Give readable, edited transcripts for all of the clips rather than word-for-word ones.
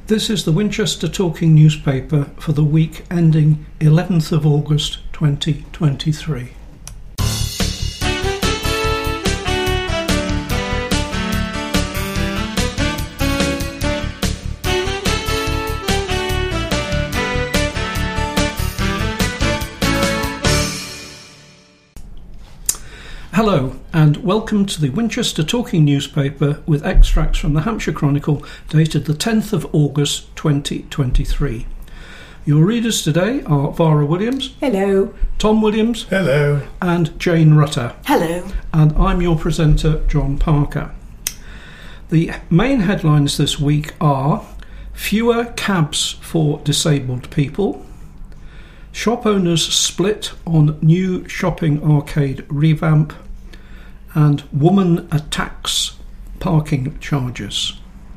This is the Winchester Talking newspaper for the week ending 11th of August 2023. Hello and welcome to the Winchester Talking newspaper with extracts from the Hampshire Chronicle dated the 10th of August 2023. Your readers today are Vara Williams. Hello. Tom Williams. Hello. And Jane Rutter. Hello. And I'm your presenter, John Parker. The main headlines this week are fewer cabs for disabled people, shop owners split on new shopping arcade revamp, and woman attacks parking charges.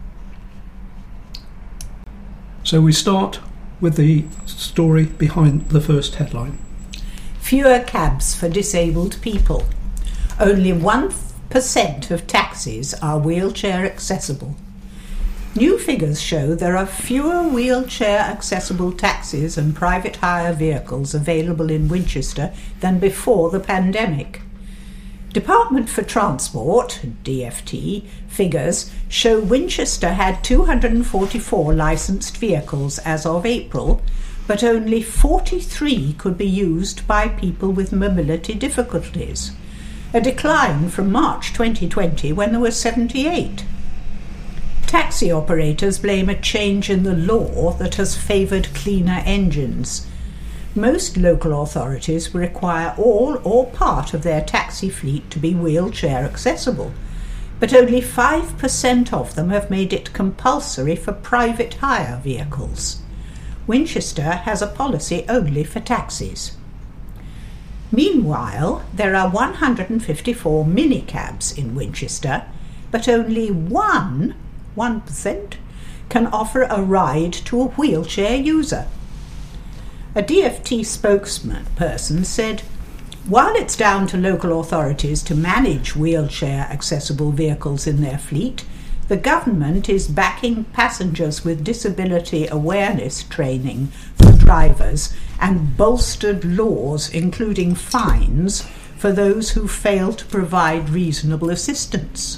So we start with the story behind the first headline. Fewer cabs for disabled people. Only 1% of taxis are wheelchair accessible. New figures show there are fewer wheelchair accessible taxis and private hire vehicles available in Winchester than before the pandemic. Department for Transport, DFT, figures show Winchester had 244 licensed vehicles as of April, but only 43 could be used by people with mobility difficulties, a decline from March 2020 when there were 78. Taxi operators blame a change in the law that has favoured cleaner engines. Most local authorities require all or part of their taxi fleet to be wheelchair accessible, but only 5% of them have made it compulsory for private hire vehicles. Winchester has a policy only for taxis. Meanwhile, there are 154 minicabs in Winchester, but only 1% can offer a ride to a wheelchair user. A DFT spokesperson said, "While it's down to local authorities to manage wheelchair-accessible vehicles in their fleet, the government is backing passengers with disability awareness training for drivers and bolstered laws, including fines, for those who fail to provide reasonable assistance."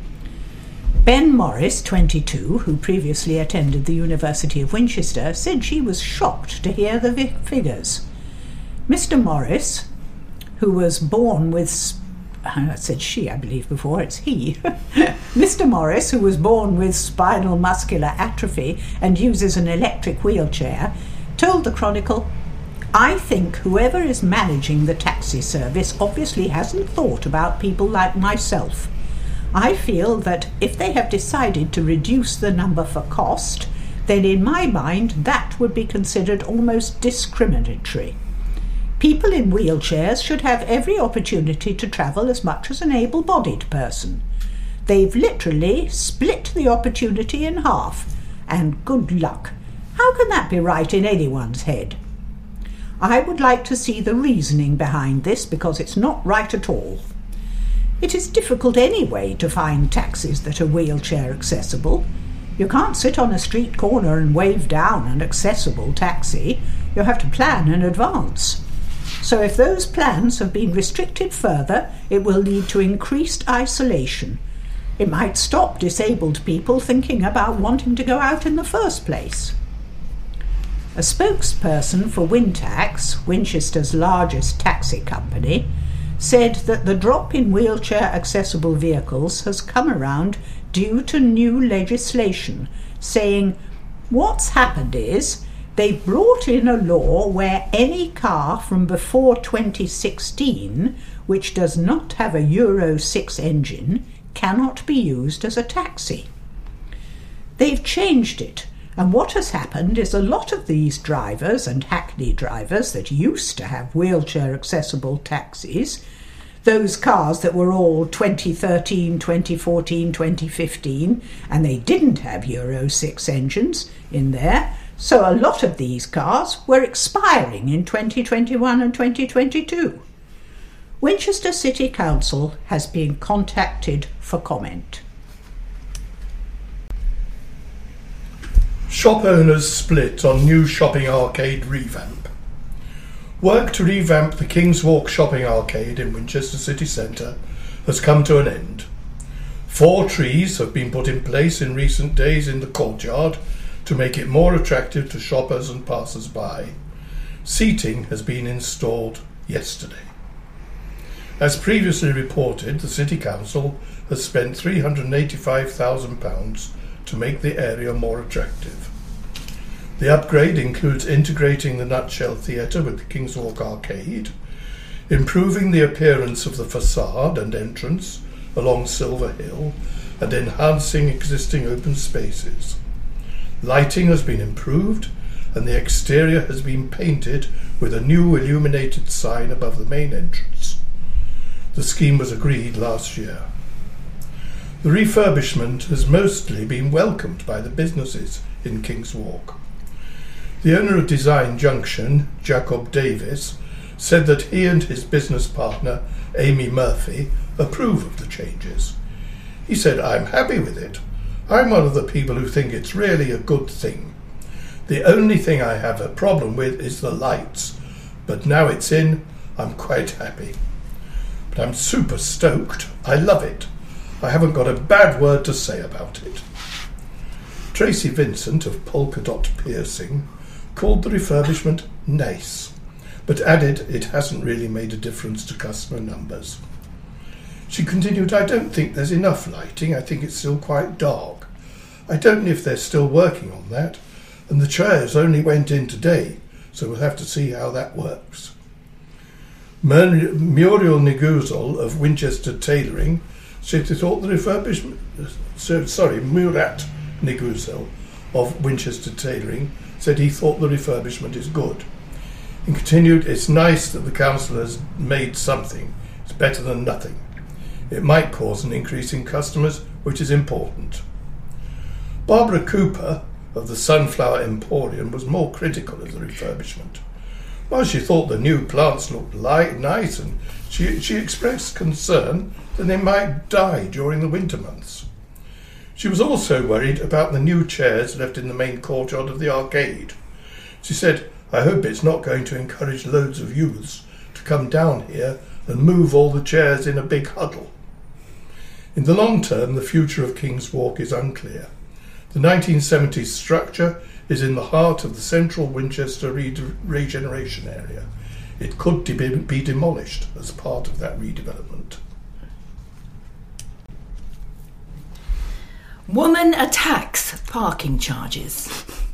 Ben Morris, 22, who previously attended the University of Winchester, said she was shocked to hear the figures. Mr. Morris, who was born with... I said she, I believe, before, it's he. Mr. Morris, who was born with spinal muscular atrophy and uses an electric wheelchair, told the Chronicle, "I think whoever is managing the taxi service obviously hasn't thought about people like myself. I feel that if they have decided to reduce the number for cost, then in my mind that would be considered almost discriminatory. People in wheelchairs should have every opportunity to travel as much as an able-bodied person. They've literally split the opportunity in half, and good luck. How can that be right in anyone's head? I would like to see the reasoning behind this because it's not right at all. It is difficult anyway to find taxis that are wheelchair accessible. You can't sit on a street corner and wave down an accessible taxi. You'll have to plan in advance. So if those plans have been restricted further, it will lead to increased isolation. It might stop disabled people thinking about wanting to go out in the first place." A spokesperson for Wintax, Winchester's largest taxi company, said that the drop in wheelchair-accessible vehicles has come around due to new legislation, saying, "What's happened is they brought in a law where any car from before 2016, which does not have a Euro 6 engine, cannot be used as a taxi. They've changed it, and what has happened is a lot of these drivers and hackney drivers that used to have wheelchair-accessible taxis, those cars that were all 2013, 2014, 2015, and they didn't have Euro 6 engines in there, so a lot of these cars were expiring in 2021 and 2022. Winchester City Council has been contacted for comment." Shop owners split on new shopping arcade revamp. Work to revamp the King's Walk shopping arcade in Winchester city centre has come to an end. 4 trees have been put in place in recent days in the courtyard to make it more attractive to shoppers and passers-by. Seating has been installed yesterday. As previously reported, the City Council has spent £385,000 to make the area more attractive. The upgrade includes integrating the Nutshell Theatre with the King's Walk Arcade, improving the appearance of the facade and entrance along Silver Hill, and enhancing existing open spaces. Lighting has been improved, and the exterior has been painted with a new illuminated sign above the main entrance. The scheme was agreed last year. The refurbishment has mostly been welcomed by the businesses in King's Walk. The owner of Design Junction, Jacob Davis, said that he and his business partner, Amy Murphy, approve of the changes. He said, "I'm happy with it. I'm one of the people who think it's really a good thing. The only thing I have a problem with is the lights, but now it's in, I'm quite happy. But I'm super stoked. I love it. I haven't got a bad word to say about it." Tracy Vincent of Polka Dot Piercing called the refurbishment nice, but added it hasn't really made a difference to customer numbers. She continued, "I don't think there's enough lighting. I think it's still quite dark. I don't know if they're still working on that, and the chairs only went in today, so we'll have to see how that works." Muriel Neguzel of Winchester Tailoring said he thought the refurbishment... Murat Neguzel of Winchester Tailoring said he thought the refurbishment is good. And continued, "It's nice that the council has made something. It's better than nothing. It might cause an increase in customers, which is important." Barbara Cooper of the Sunflower Emporium was more critical of the refurbishment. While she thought the new plants looked nice, and she expressed concern that they might die during the winter months. She was also worried about the new chairs left in the main courtyard of the arcade. She said, "I hope it's not going to encourage loads of youths to come down here and move all the chairs in a big huddle." In the long term, the future of King's Walk is unclear. The 1970s structure is in the heart of the central Winchester regeneration area. It could be demolished as part of that redevelopment. Woman attacks parking charges.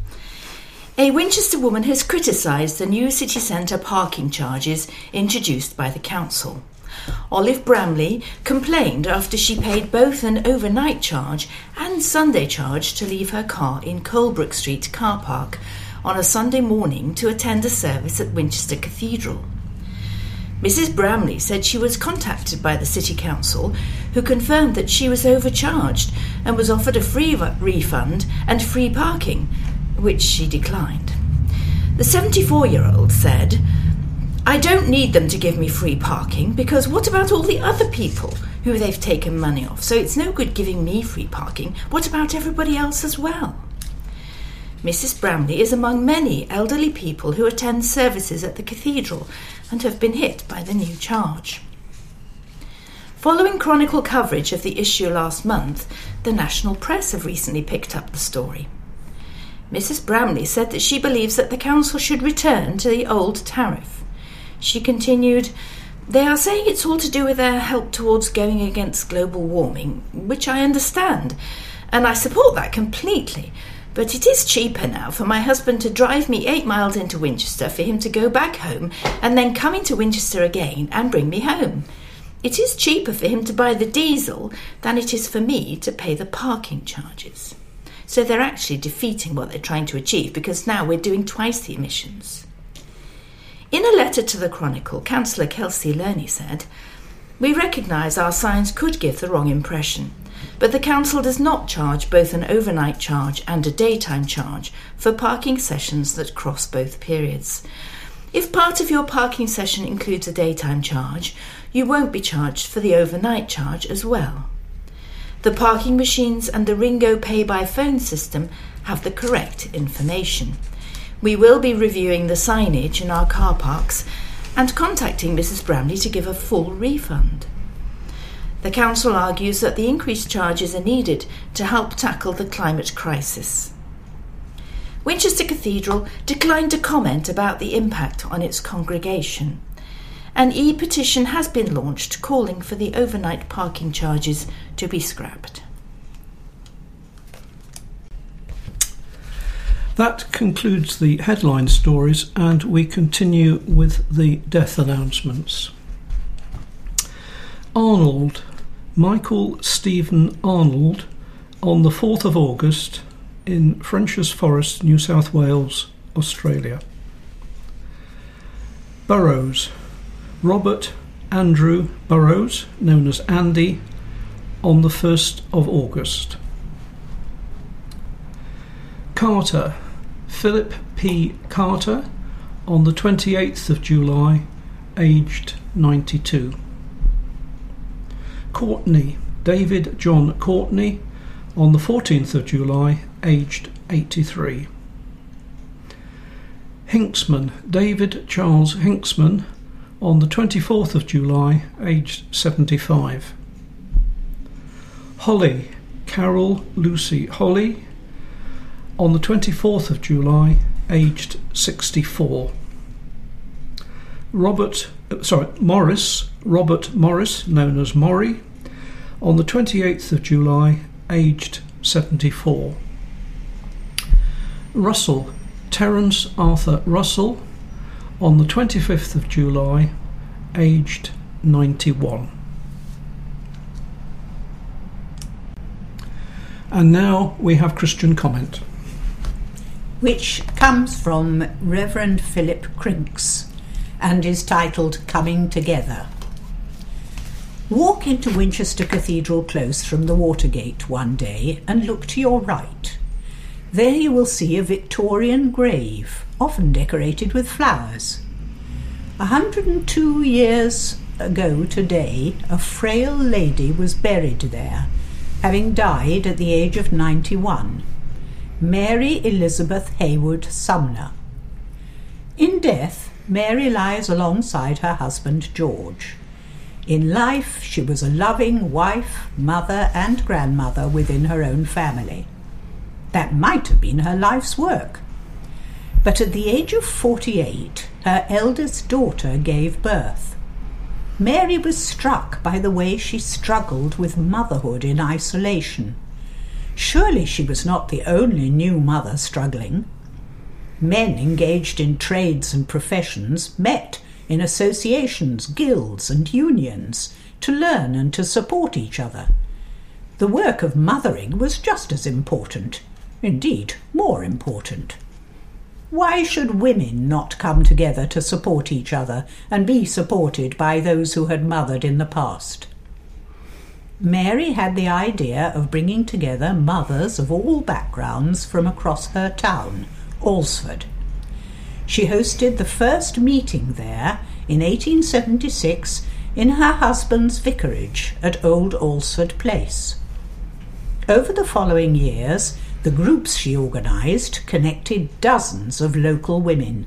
A Winchester woman has criticised the new city centre parking charges introduced by the council. Olive Bramley complained after she paid both an overnight charge and Sunday charge to leave her car in Colebrook Street car park on a Sunday morning to attend a service at Winchester Cathedral. Mrs. Bramley said she was contacted by the City Council, who confirmed that she was overcharged and was offered a free refund and free parking, which she declined. The 74-year-old said, "I don't need them to give me free parking because what about all the other people who they've taken money off? So it's no good giving me free parking. What about everybody else as well?" Mrs. Bramley is among many elderly people who attend services at the cathedral and have been hit by the new charge. Following Chronicle coverage of the issue last month, the national press have recently picked up the story. Mrs. Bramley said that she believes that the council should return to the old tariff. She continued, "They are saying it's all to do with their help towards going against global warming, which I understand, and I support that completely. But it is cheaper now for my husband to drive me 8 miles into Winchester for him to go back home and then come into Winchester again and bring me home. It is cheaper for him to buy the diesel than it is for me to pay the parking charges." So they're actually defeating what they're trying to achieve because now we're doing twice the emissions. In a letter to the Chronicle, Councillor Kelsey Lerney said, "We recognise our signs could give the wrong impression, but the council does not charge both an overnight charge and a daytime charge for parking sessions that cross both periods. If part of your parking session includes a daytime charge, you won't be charged for the overnight charge as well. The parking machines and the Ringo pay-by-phone system have the correct information. We will be reviewing the signage in our car parks and contacting Mrs. Bramley to give a full refund. The council argues that the increased charges are needed to help tackle the climate crisis. Winchester Cathedral declined to comment about the impact on its congregation. An e-petition has been launched calling for the overnight parking charges to be scrapped. That concludes the headline stories, and we continue with the death announcements. Arnold, Michael Stephen Arnold, on the 4th of August in Frenchs Forest, New South Wales, Australia. Burrows, Robert Andrew Burrows, known as Andy, on the 1st of August. Carter, Philip P. Carter, on the 28th of July, aged 92. Courtney, David John Courtney, on the 14th of July, aged 83. Hinksman, David Charles Hinksman, on the 24th of July, aged 75. Holly, Carol Lucy Holly, on the 24th of July, aged 64. Morris, Robert Morris, known as Morrie, on the 28th of July, aged 74. Russell, Terence Arthur Russell, on the 25th of July, aged 91. And now we have Christian comment, which comes from Reverend Philip Crinks and is titled Coming Together. Walk into Winchester Cathedral Close from the Watergate one day and look to your right. There you will see a Victorian grave, often decorated with flowers. 102 years ago today, a frail lady was buried there, having died at the age of 91. Mary Elizabeth Haywood Sumner. In death, Mary lies alongside her husband George. In life, she was a loving wife, mother and grandmother within her own family. That might have been her life's work. But at the age of 48, her eldest daughter gave birth. Mary was struck by the way she struggled with motherhood in isolation. Surely she was not the only new mother struggling. Men engaged in trades and professions met in associations, guilds and unions to learn and to support each other. The work of mothering was just as important, indeed more important. Why should women not come together to support each other and be supported by those who had mothered in the past? Mary had the idea of bringing together mothers of all backgrounds from across her town, Alresford. She hosted the first meeting there in 1876 in her husband's vicarage at Old Alresford Place. Over the following years, the groups she organised connected dozens of local women.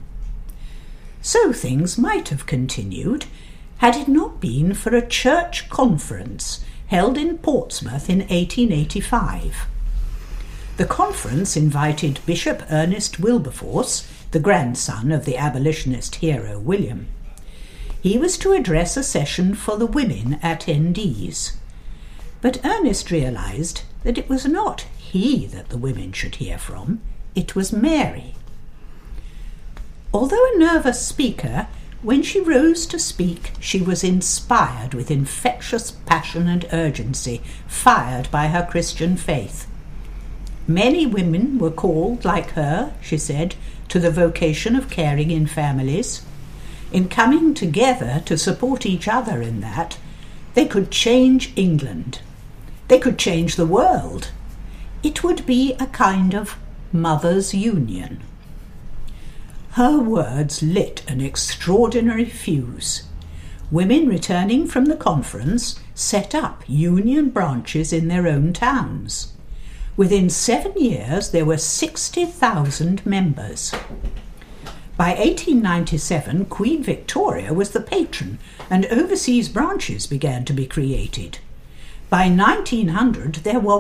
So things might have continued had it not been for a church conference held in Portsmouth in 1885. The conference invited Bishop Ernest Wilberforce, the grandson of the abolitionist hero William. He was to address a session for the women attendees. But Ernest realised that it was not he that the women should hear from, it was Mary. Although a nervous speaker, when she rose to speak, she was inspired with infectious passion and urgency, fired by her Christian faith. Many women were called, like her, she said, to the vocation of caring in families. In coming together to support each other in that, they could change England. They could change the world. It would be a kind of mother's union. Her words lit an extraordinary fuse. Women returning from the conference set up union branches in their own towns. Within 7 years, there were 60,000 members. By 1897, Queen Victoria was the patron, and overseas branches began to be created. By 1900, there were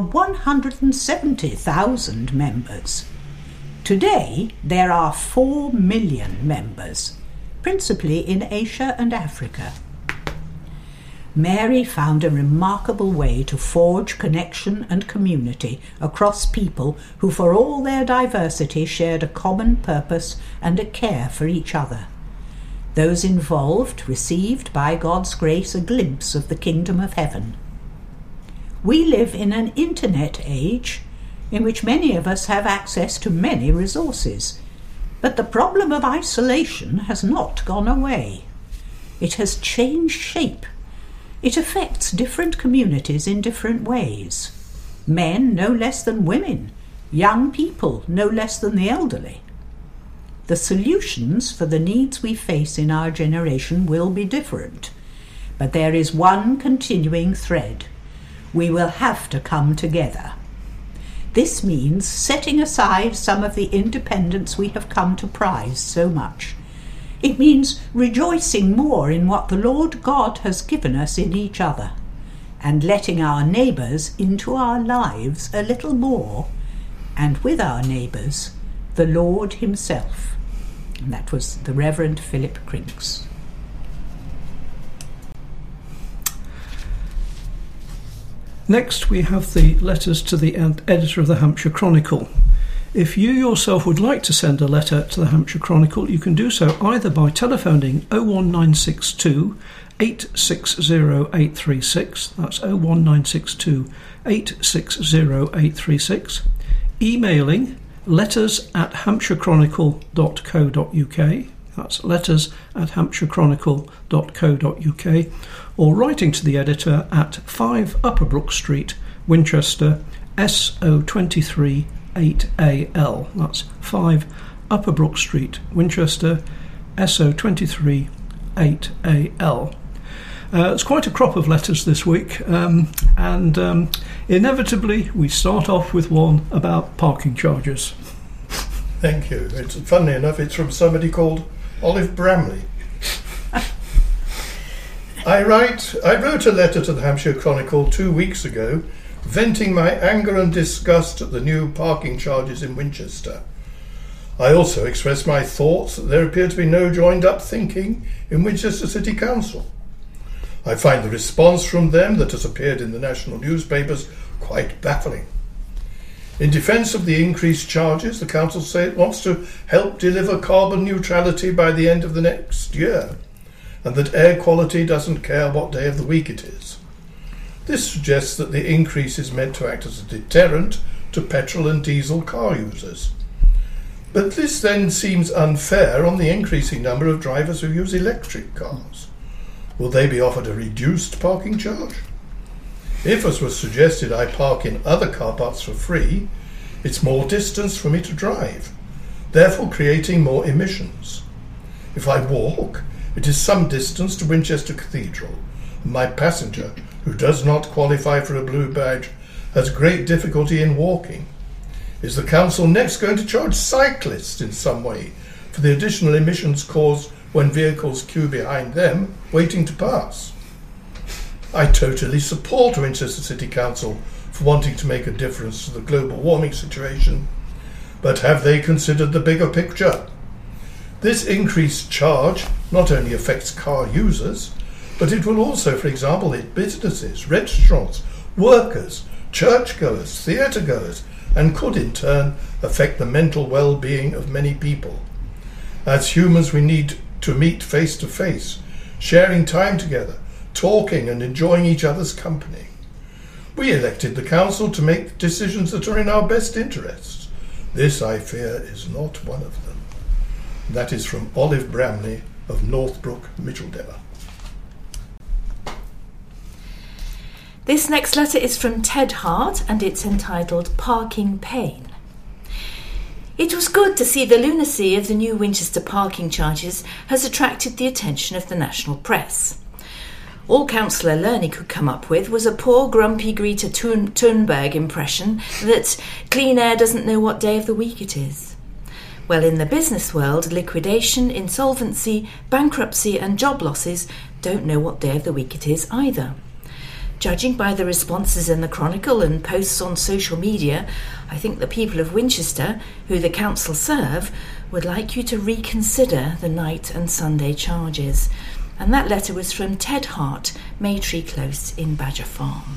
170,000 members. Today, there are 4 million members, principally in Asia and Africa. Mary found a remarkable way to forge connection and community across people who, for all their diversity, shared a common purpose and a care for each other. Those involved received, by God's grace, a glimpse of the kingdom of heaven. We live in an internet age in which many of us have access to many resources, but the problem of isolation has not gone away. It has changed shape. It affects different communities in different ways. Men no less than women, young people no less than the elderly. The solutions for the needs we face in our generation will be different, but there is one continuing thread. We will have to come together. This means setting aside some of the independence we have come to prize so much. It means rejoicing more in what the Lord God has given us in each other, and letting our neighbours into our lives a little more, and with our neighbours, the Lord himself. And that was the Reverend Philip Crinks. Next, we have the letters to the editor of the Hampshire Chronicle. If you yourself would like to send a letter to the Hampshire Chronicle, you can do so either by telephoning 01962 860 836, that's 01962 860 836, emailing letters@hampshirechronicle.co.uk, that's letters@hampshirechronicle.co.uk, or writing to the editor at 5 Upper Brook Street, Winchester, SO23 8AL. That's 5 Upper Brook Street, Winchester, SO23 8AL. It's quite a crop of letters this week, and inevitably we start off with one about parking charges. Thank you. It's funny enough, it's from somebody called Olive Bramley. I wrote a letter to the Hampshire Chronicle 2 weeks ago, venting my anger and disgust at the new parking charges in Winchester. I also expressed my thoughts that there appeared to be no joined-up thinking in Winchester City Council. I find the response from them that has appeared in the national newspapers quite baffling. In defence of the increased charges, the council say it wants to help deliver carbon neutrality by the end of the next year, and that air quality doesn't care what day of the week it is. This suggests that the increase is meant to act as a deterrent to petrol and diesel car users. But this then seems unfair on the increasing number of drivers who use electric cars. Will they be offered a reduced parking charge? If, as was suggested, I park in other car parks for free, it's more distance for me to drive, therefore creating more emissions. If I walk, it is some distance to Winchester Cathedral, and my passenger, who does not qualify for a blue badge, has great difficulty in walking. Is the council next going to charge cyclists in some way for the additional emissions caused when vehicles queue behind them, waiting to pass? I totally support Winchester City Council for wanting to make a difference to the global warming situation, but have they considered the bigger picture? This increased charge not only affects car users, but it will also, for example, hit businesses, restaurants, workers, churchgoers, theatre-goers, and could in turn affect the mental well-being of many people. As humans, we need to meet face to face, sharing time together, talking and enjoying each other's company. We elected the council to make decisions that are in our best interests. This, I fear, is not one of them. That is from Olive Bramley of Northbrook, Micheldever. This next letter is from Ted Hart, and it's entitled Parking Pain. It was good to see the lunacy of the new Winchester parking charges has attracted the attention of the national press. All Councillor Lerny could come up with was a poor, grumpy Greta Thunberg impression that clean air doesn't know what day of the week it is. Well, in the business world, liquidation, insolvency, bankruptcy and job losses don't know what day of the week it is either. Judging by the responses in the Chronicle and posts on social media, I think the people of Winchester, who the council serve, would like you to reconsider the night and Sunday charges. And that letter was from Ted Hart, Maytree Close in Badger Farm.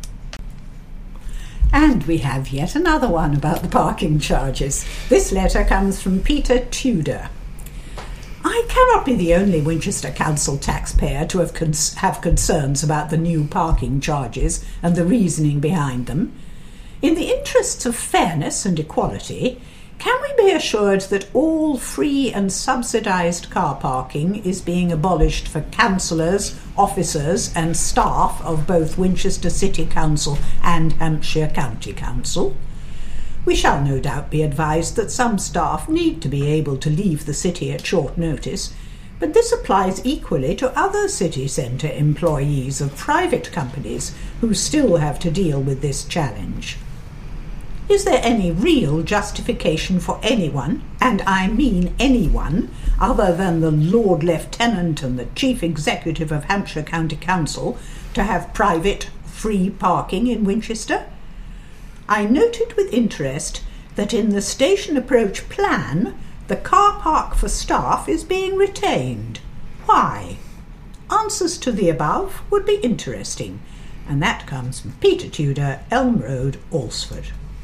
And we have yet another one about the parking charges. This letter comes from Peter Tudor. I cannot be the only Winchester Council taxpayer to have concerns about the new parking charges and the reasoning behind them. In the interests of fairness and equality, can we be assured that all free and subsidised car parking is being abolished for councillors, officers and staff of both Winchester City Council and Hampshire County Council? We shall no doubt be advised that some staff need to be able to leave the city at short notice, but this applies equally to other city centre employees of private companies who still have to deal with this challenge. Is there any real justification for anyone, and I mean anyone, other than the Lord Lieutenant and the Chief Executive of Hampshire County Council, to have private, free parking in Winchester? I noted with interest that in the station approach plan, the car park for staff is being retained. Why? Answers to the above would be interesting. And that comes from Peter Tudor, Elm Road, Alresford.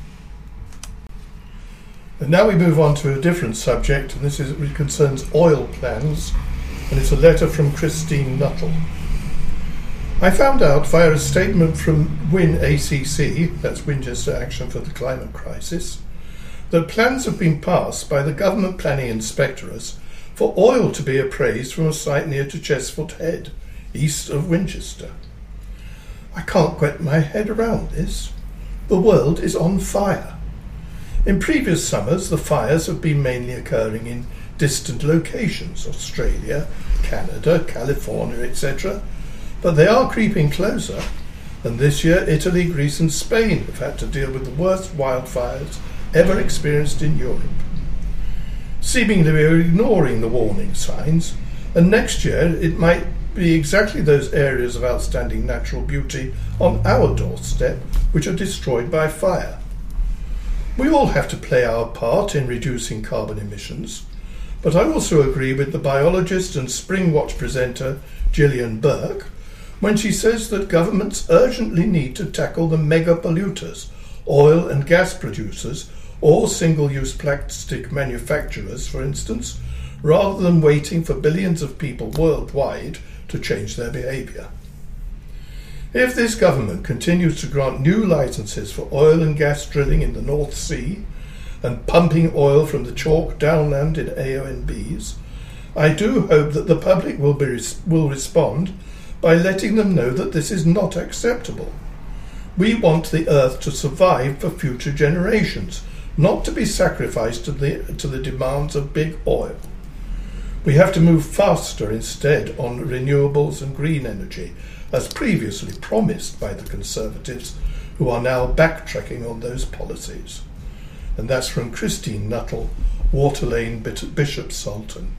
And now we move on to a different subject, and this concerns oil plans, and it's a letter from Christine Nuttall. I found out via a statement from WinACC, that's Winchester Action for the Climate Crisis, that plans have been passed by the Government Planning Inspectorate for oil to be appraised from a site near to Chesfoot Head, east of Winchester. I can't get my head around this. The world is on fire. In previous summers, the fires have been mainly occurring in distant locations, Australia, Canada, California, etc., but they are creeping closer, and this year Italy, Greece and Spain have had to deal with the worst wildfires ever experienced in Europe. Seemingly we are ignoring the warning signs, and next year it might be exactly those areas of outstanding natural beauty on our doorstep which are destroyed by fire. We all have to play our part in reducing carbon emissions, but I also agree with the biologist and Spring Watch presenter Gillian Burke when she says that governments urgently need to tackle the mega polluters, oil and gas producers, or single-use plastic manufacturers, for instance, rather than waiting for billions of people worldwide to change their behaviour. If this government continues to grant new licences for oil and gas drilling in the North Sea and pumping oil from the chalk downland in AONBs, I do hope that the public will respond by letting them know that this is not acceptable. We want the earth to survive for future generations, not to be sacrificed to the demands of big oil. We have to move faster instead on renewables and green energy, as previously promised by the Conservatives, who are now backtracking on those policies. And that's from Christine Nuttall, Water Lane, Bishop Sultan.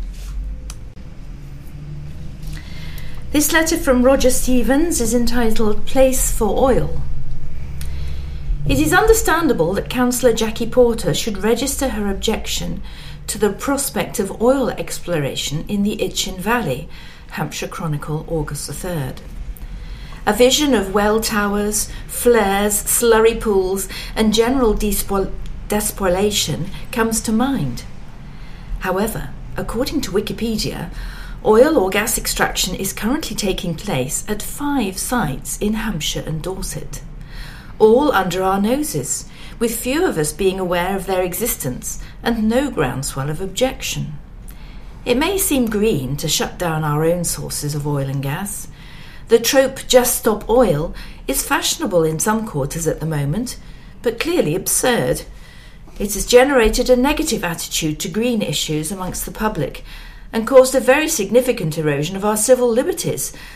This letter from Roger Stevens is entitled Place for Oil. It is understandable that Councillor Jackie Porter should register her objection to the prospect of oil exploration in the Itchen Valley, Hampshire Chronicle, August the 3rd. A vision of well towers, flares, slurry pools and general despoliation comes to mind. However, according to Wikipedia, oil or gas extraction is currently taking place at 5 sites in Hampshire and Dorset, all under our noses, with few of us being aware of their existence and no groundswell of objection. It may seem green to shut down our own sources of oil and gas. The trope "just stop oil" is fashionable in some quarters at the moment, but clearly absurd. It has generated a negative attitude to green issues amongst the public and caused a very significant erosion of our civil liberties,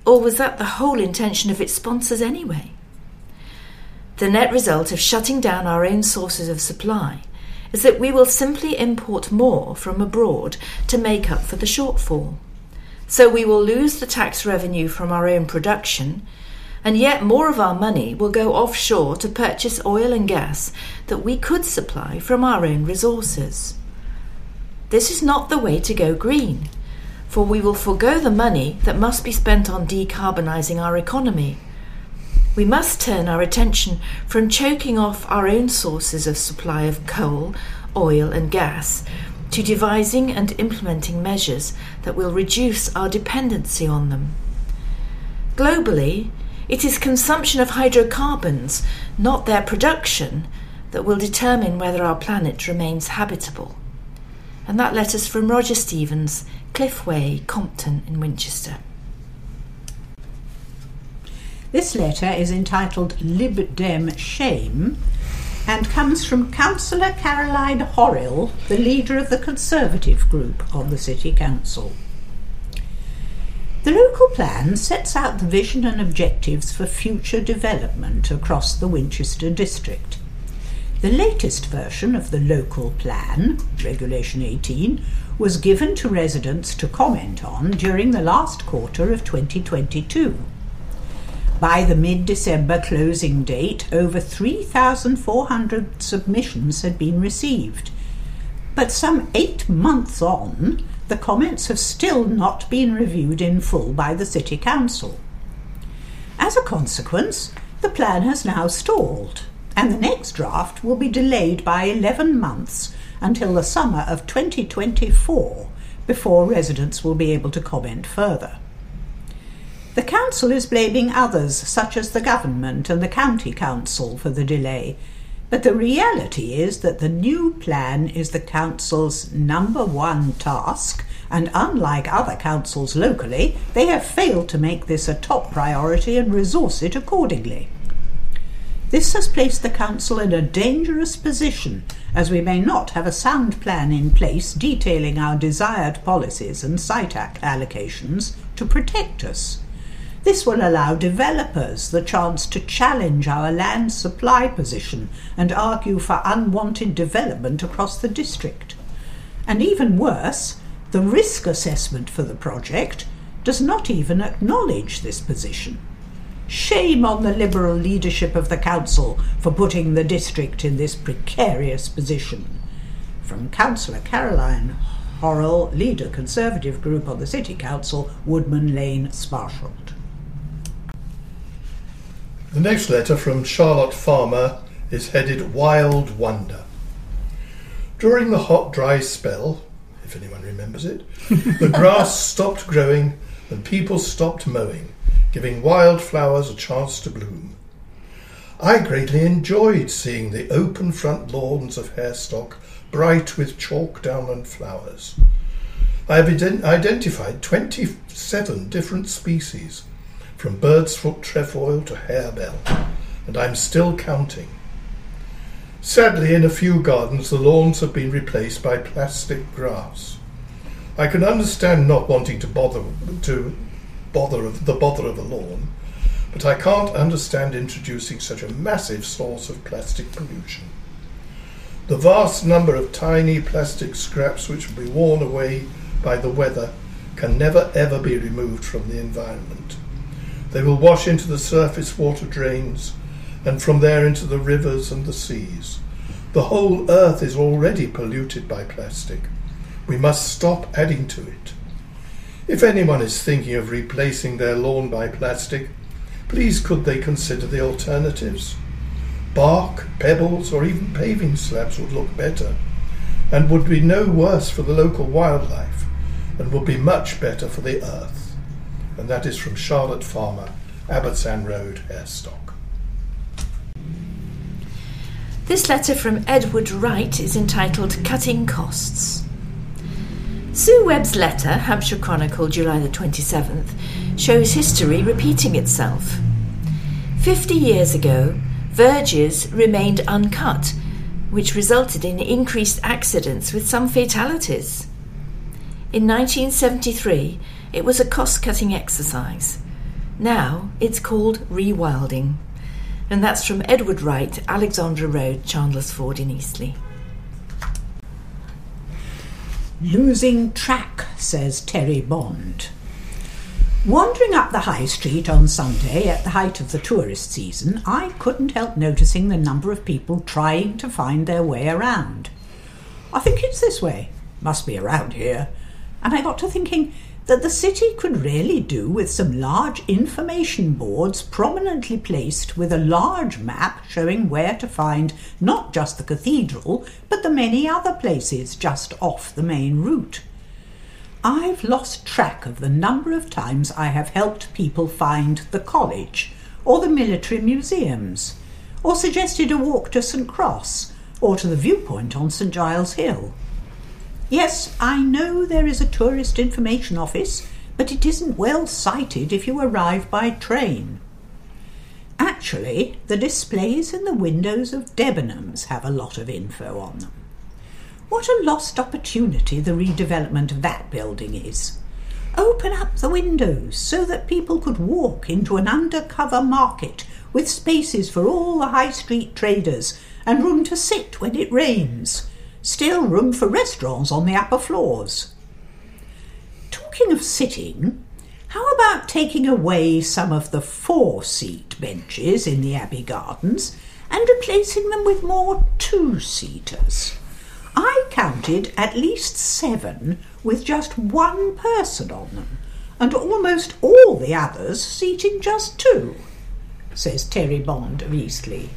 Or was that the whole intention of its sponsors anyway? The net result of shutting down our own sources of supply is that we will simply import more from abroad to make up for the shortfall. So we will lose the tax revenue from our own production, and yet more of our money will go offshore to purchase oil and gas that we could supply from our own resources. This is not the way to go green, for we will forgo the money that must be spent on decarbonising our economy. We must turn our attention from choking off our own sources of supply of coal, oil and gas to devising and implementing measures that will reduce our dependency on them. Globally, it is consumption of hydrocarbons, not their production, that will determine whether our planet remains habitable. And that letters from Roger Stevens, Cliff Way, Compton in Winchester. This letter is entitled Lib Dem Shame and comes from Councillor Caroline Horrell, the leader of the Conservative group on the City Council. The local plan sets out the vision and objectives for future development across the Winchester district. The latest version of the local plan, Regulation 18, was given to residents to comment on during the last quarter of 2022. By the mid-December closing date, over 3,400 submissions had been received. But some 8 months on, the comments have still not been reviewed in full by the City Council. As a consequence, the plan has now stalled, and the next draft will be delayed by 11 months until the summer of 2024 before residents will be able to comment further. The Council is blaming others, such as the government and the County Council, for the delay, but the reality is that the new plan is the Council's number one task, and unlike other councils locally, they have failed to make this a top priority and resource it accordingly. This has placed the Council in a dangerous position, as we may not have a sound plan in place detailing our desired policies and site allocations to protect us. This will allow developers the chance to challenge our land supply position and argue for unwanted development across the district. And even worse, the risk assessment for the project does not even acknowledge this position. Shame on the Liberal leadership of the Council for putting the district in this precarious position. From Councillor Caroline Horrell, leader Conservative group on the City Council, Woodman Lane, Sparsholt. The next letter from Charlotte Farmer is headed Wild Wonder. During the hot, dry spell, if anyone remembers it, the grass stopped growing and people stopped mowing, giving wildflowers a chance to bloom. I greatly enjoyed seeing the open front lawns of Harestock bright with chalk downland flowers. I have identified 27 different species, from bird's foot trefoil to harebell, and I'm still counting. Sadly, in a few gardens, the lawns have been replaced by plastic grass. I can understand not wanting to bother of a lawn, but I can't understand introducing such a massive source of plastic pollution. The vast number of tiny plastic scraps which will be worn away by the weather can never ever be removed from the environment. They will wash into the surface water drains and from there into the rivers and the seas. The whole earth is already polluted by plastic. We must stop adding to it. If anyone is thinking of replacing their lawn by plastic, please could they consider the alternatives? Bark, pebbles or even paving slabs would look better and would be no worse for the local wildlife and would be much better for the earth. And that is from Charlotte Farmer, Abbotsand Road, Harestock. This letter from Edward Wright is entitled Cutting Costs. Sue Webb's letter, Hampshire Chronicle, July the 27th, shows history repeating itself. 50 years ago, verges remained uncut, which resulted in increased accidents with some fatalities. In 1973, it was a cost-cutting exercise. Now it's called rewilding. And that's from Edward Wright, Alexandra Road, Chandler's Ford in Eastleigh. Losing track, says Terry Bond. Wandering up the high street on Sunday at the height of the tourist season, I couldn't help noticing the number of people trying to find their way around. I think it's this way, must be around here. And I got to thinking that the city could really do with some large information boards prominently placed with a large map showing where to find not just the cathedral, but the many other places just off the main route. I've lost track of the number of times I have helped people find the college, or the military museums, or suggested a walk to St Cross, or to the viewpoint on St Giles Hill. Yes, I know there is a tourist information office, but it isn't well sighted if you arrive by train. Actually, the displays in the windows of Debenhams have a lot of info on them. What a lost opportunity the redevelopment of that building is. Open up the windows so that people could walk into an undercover market with spaces for all the high street traders and room to sit when it rains. Still room for restaurants on the upper floors. Talking of sitting, how about taking away some of the 4-seat benches in the Abbey Gardens and replacing them with more 2-seaters? I counted at least 7 with just 1 person on them, and almost all the others seating just 2, says Terry Bond of Eastleigh.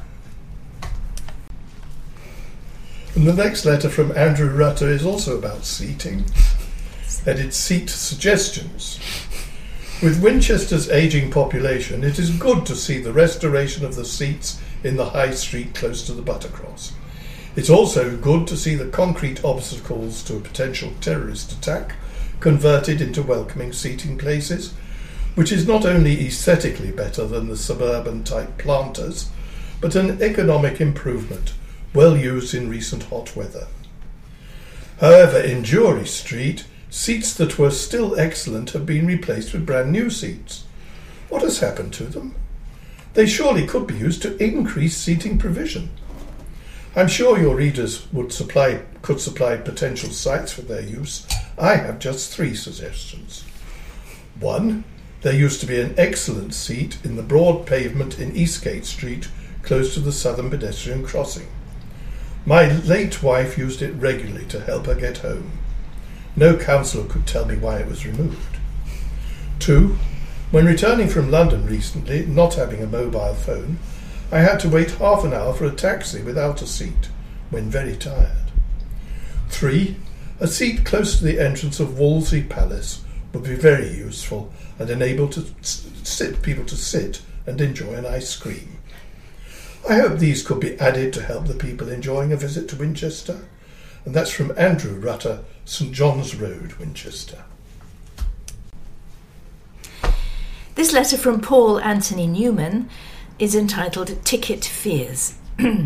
And the next letter from Andrew Rutter is also about seating, headed Seat Suggestions. With Winchester's ageing population, it is good to see the restoration of the seats in the High Street close to the Buttercross. It's also good to see the concrete obstacles to a potential terrorist attack converted into welcoming seating places, which is not only aesthetically better than the suburban-type planters, but an economic improvement, well used in recent hot weather. However, in Jury Street, seats that were still excellent have been replaced with brand new seats. What has happened to them? They surely could be used to increase seating provision. I'm sure your readers could supply potential sites for their use. I have just 3 suggestions. 1. There used to be an excellent seat in the broad pavement in Eastgate Street, close to the southern pedestrian crossing. My late wife used it regularly to help her get home. No counsellor could tell me why it was removed. 2. When returning from London recently, not having a mobile phone, I had to wait half an hour for a taxi without a seat, when very tired. 3. A seat close to the entrance of Wolsey Palace would be very useful and enable people to sit and enjoy an ice cream. I hope these could be added to help the people enjoying a visit to Winchester. And that's from Andrew Rutter, St John's Road, Winchester. This letter from Paul Anthony Newman is entitled Ticket Fears.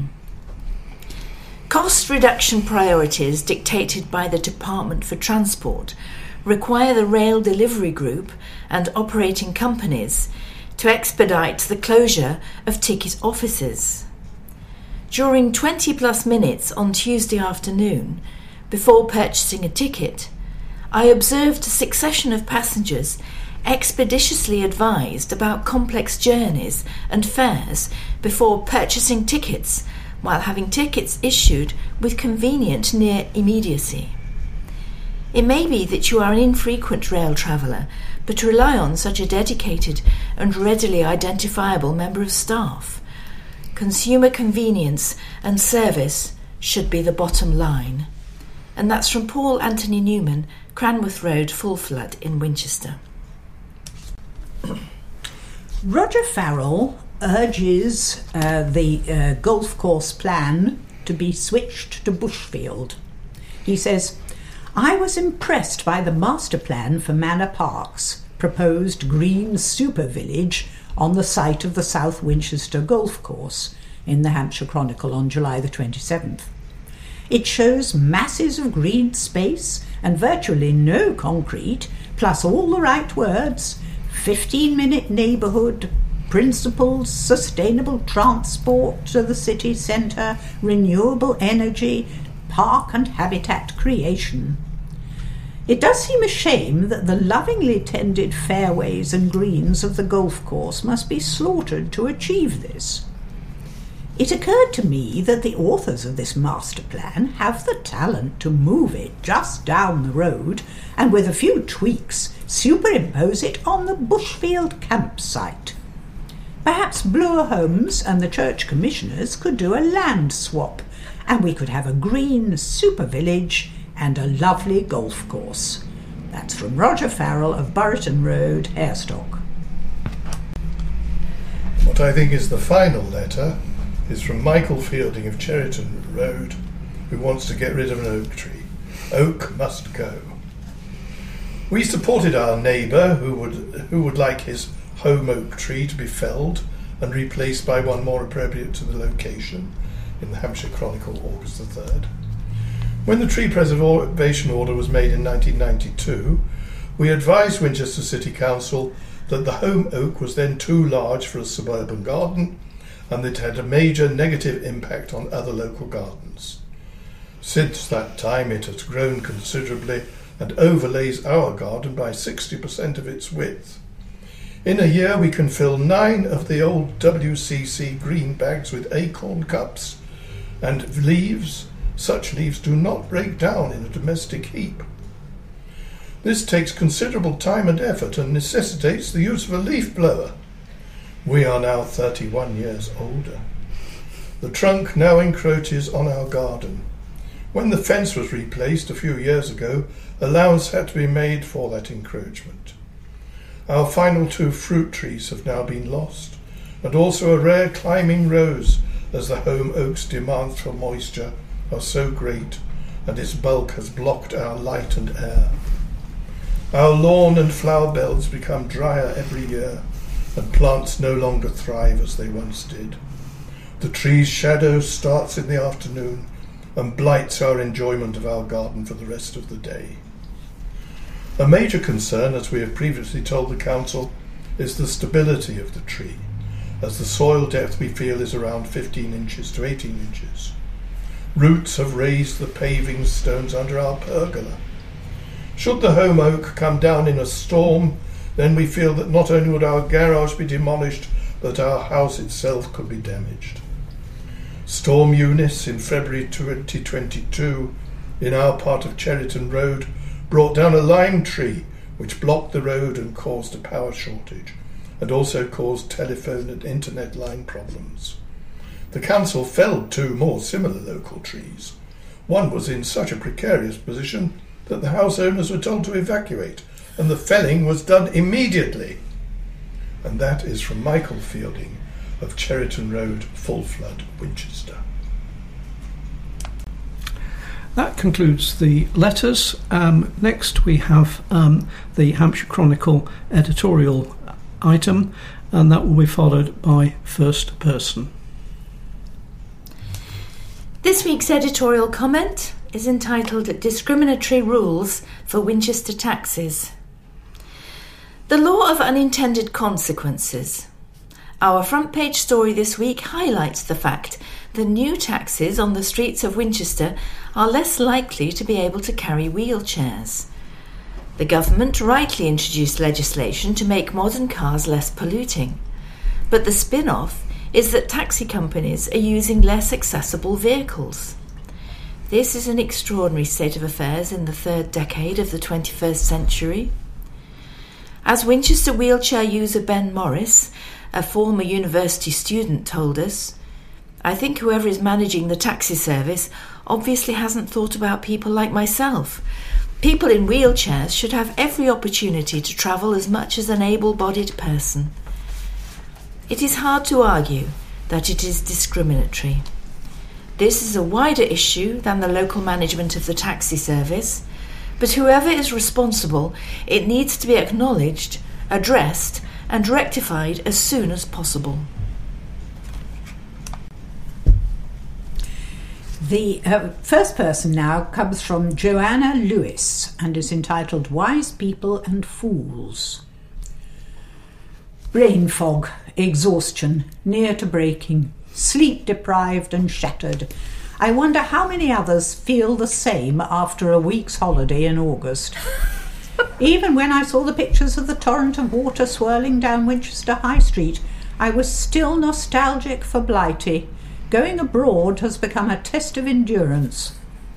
Cost reduction priorities dictated by the Department for Transport require the Rail Delivery Group and operating companies to expedite the closure of ticket offices. During 20+ minutes on Tuesday afternoon, before purchasing a ticket, I observed a succession of passengers expeditiously advised about complex journeys and fares before purchasing tickets, while having tickets issued with convenient near immediacy. It may be that you are an infrequent rail traveller, but rely on such a dedicated and readily identifiable member of staff. Consumer convenience and service should be the bottom line. And that's from Paul Anthony Newman, Cranworth Road, Full Flood in Winchester. Roger Farrell urges the golf course plan to be switched to Bushfield. He says, I was impressed by the master plan for Manor Park's proposed green super village on the site of the South Winchester Golf Course in the Hampshire Chronicle on July the 27th. It shows masses of green space and virtually no concrete, plus all the right words, 15-minute neighbourhood, principles, sustainable transport to the city centre, renewable energy, park and habitat creation. It does seem a shame that the lovingly tended fairways and greens of the golf course must be slaughtered to achieve this. It occurred to me that the authors of this master plan have the talent to move it just down the road and with a few tweaks superimpose it on the Bushfield campsite. Perhaps Bloor Homes and the church commissioners could do a land swap, and we could have a green super village and a lovely golf course. That's from Roger Farrell of Burton Road, Harestock. What I think is the final letter is from Michael Fielding of Cheriton Road, who wants to get rid of an oak tree. Oak must go. We supported our neighbour who would like his home oak tree to be felled and replaced by one more appropriate to the location in the Hampshire Chronicle, August the 3rd. When the tree preservation order was made in 1992, we advised Winchester City Council that the home oak was then too large for a suburban garden and that it had a major negative impact on other local gardens. Since that time it has grown considerably and overlays our garden by 60% of its width. In a year we can fill 9 of the old WCC green bags with acorn cups and leaves. Such leaves do not break down in a domestic heap. This takes considerable time and effort and necessitates the use of a leaf blower. We are now 31 years older. The trunk now encroaches on our garden. When the fence was replaced a few years ago, allowance had to be made for that encroachment. Our final 2 fruit trees have now been lost, and also a rare climbing rose, as the home oak's demands for moisture are so great, and its bulk has blocked our light and air. Our lawn and flower beds become drier every year, and plants no longer thrive as they once did. The tree's shadow starts in the afternoon and blights our enjoyment of our garden for the rest of the day. A major concern, as we have previously told the Council, is the stability of the tree, as the soil depth we feel is around 15 inches to 18 inches. Roots have raised the paving stones under our pergola. Should the home oak come down in a storm, then we feel that not only would our garage be demolished, but our house itself could be damaged. Storm Eunice in February 2022 in our part of Cheriton Road brought down a lime tree which blocked the road and caused a power shortage, and also caused telephone and internet line problems. The council felled 2 more similar local trees. One was in such a precarious position that the house owners were told to evacuate, and the felling was done immediately. And that is from Michael Fielding of Cheriton Road, Full Flood, Winchester. That concludes the letters. Next we have the Hampshire Chronicle editorial item, and that will be followed by First Person. This week's editorial comment is entitled Discriminatory Rules for Winchester Taxis. The law of unintended consequences. Our front page story this week highlights the fact that new taxis on the streets of Winchester are less likely to be able to carry wheelchairs. The government rightly introduced legislation to make modern cars less polluting, but the spin-off is that taxi companies are using less accessible vehicles. This is an extraordinary state of affairs in the 3rd decade of the 21st century. As Winchester wheelchair user Ben Morris, a former university student, told us, I think whoever is managing the taxi service obviously hasn't thought about people like myself. People in wheelchairs should have every opportunity to travel as much as an able-bodied person. It is hard to argue that it is discriminatory. This is a wider issue than the local management of the taxi service, but whoever is responsible, it needs to be acknowledged, addressed, and rectified as soon as possible. The first person now comes from Joanna Lewis and is entitled Wise People and Fools. Brain fog, exhaustion, near to breaking, sleep deprived and shattered. I wonder how many others feel the same after a week's holiday in August. Even when I saw the pictures of the torrent of water swirling down Winchester High Street, I was still nostalgic for Blighty. Going abroad has become a test of endurance.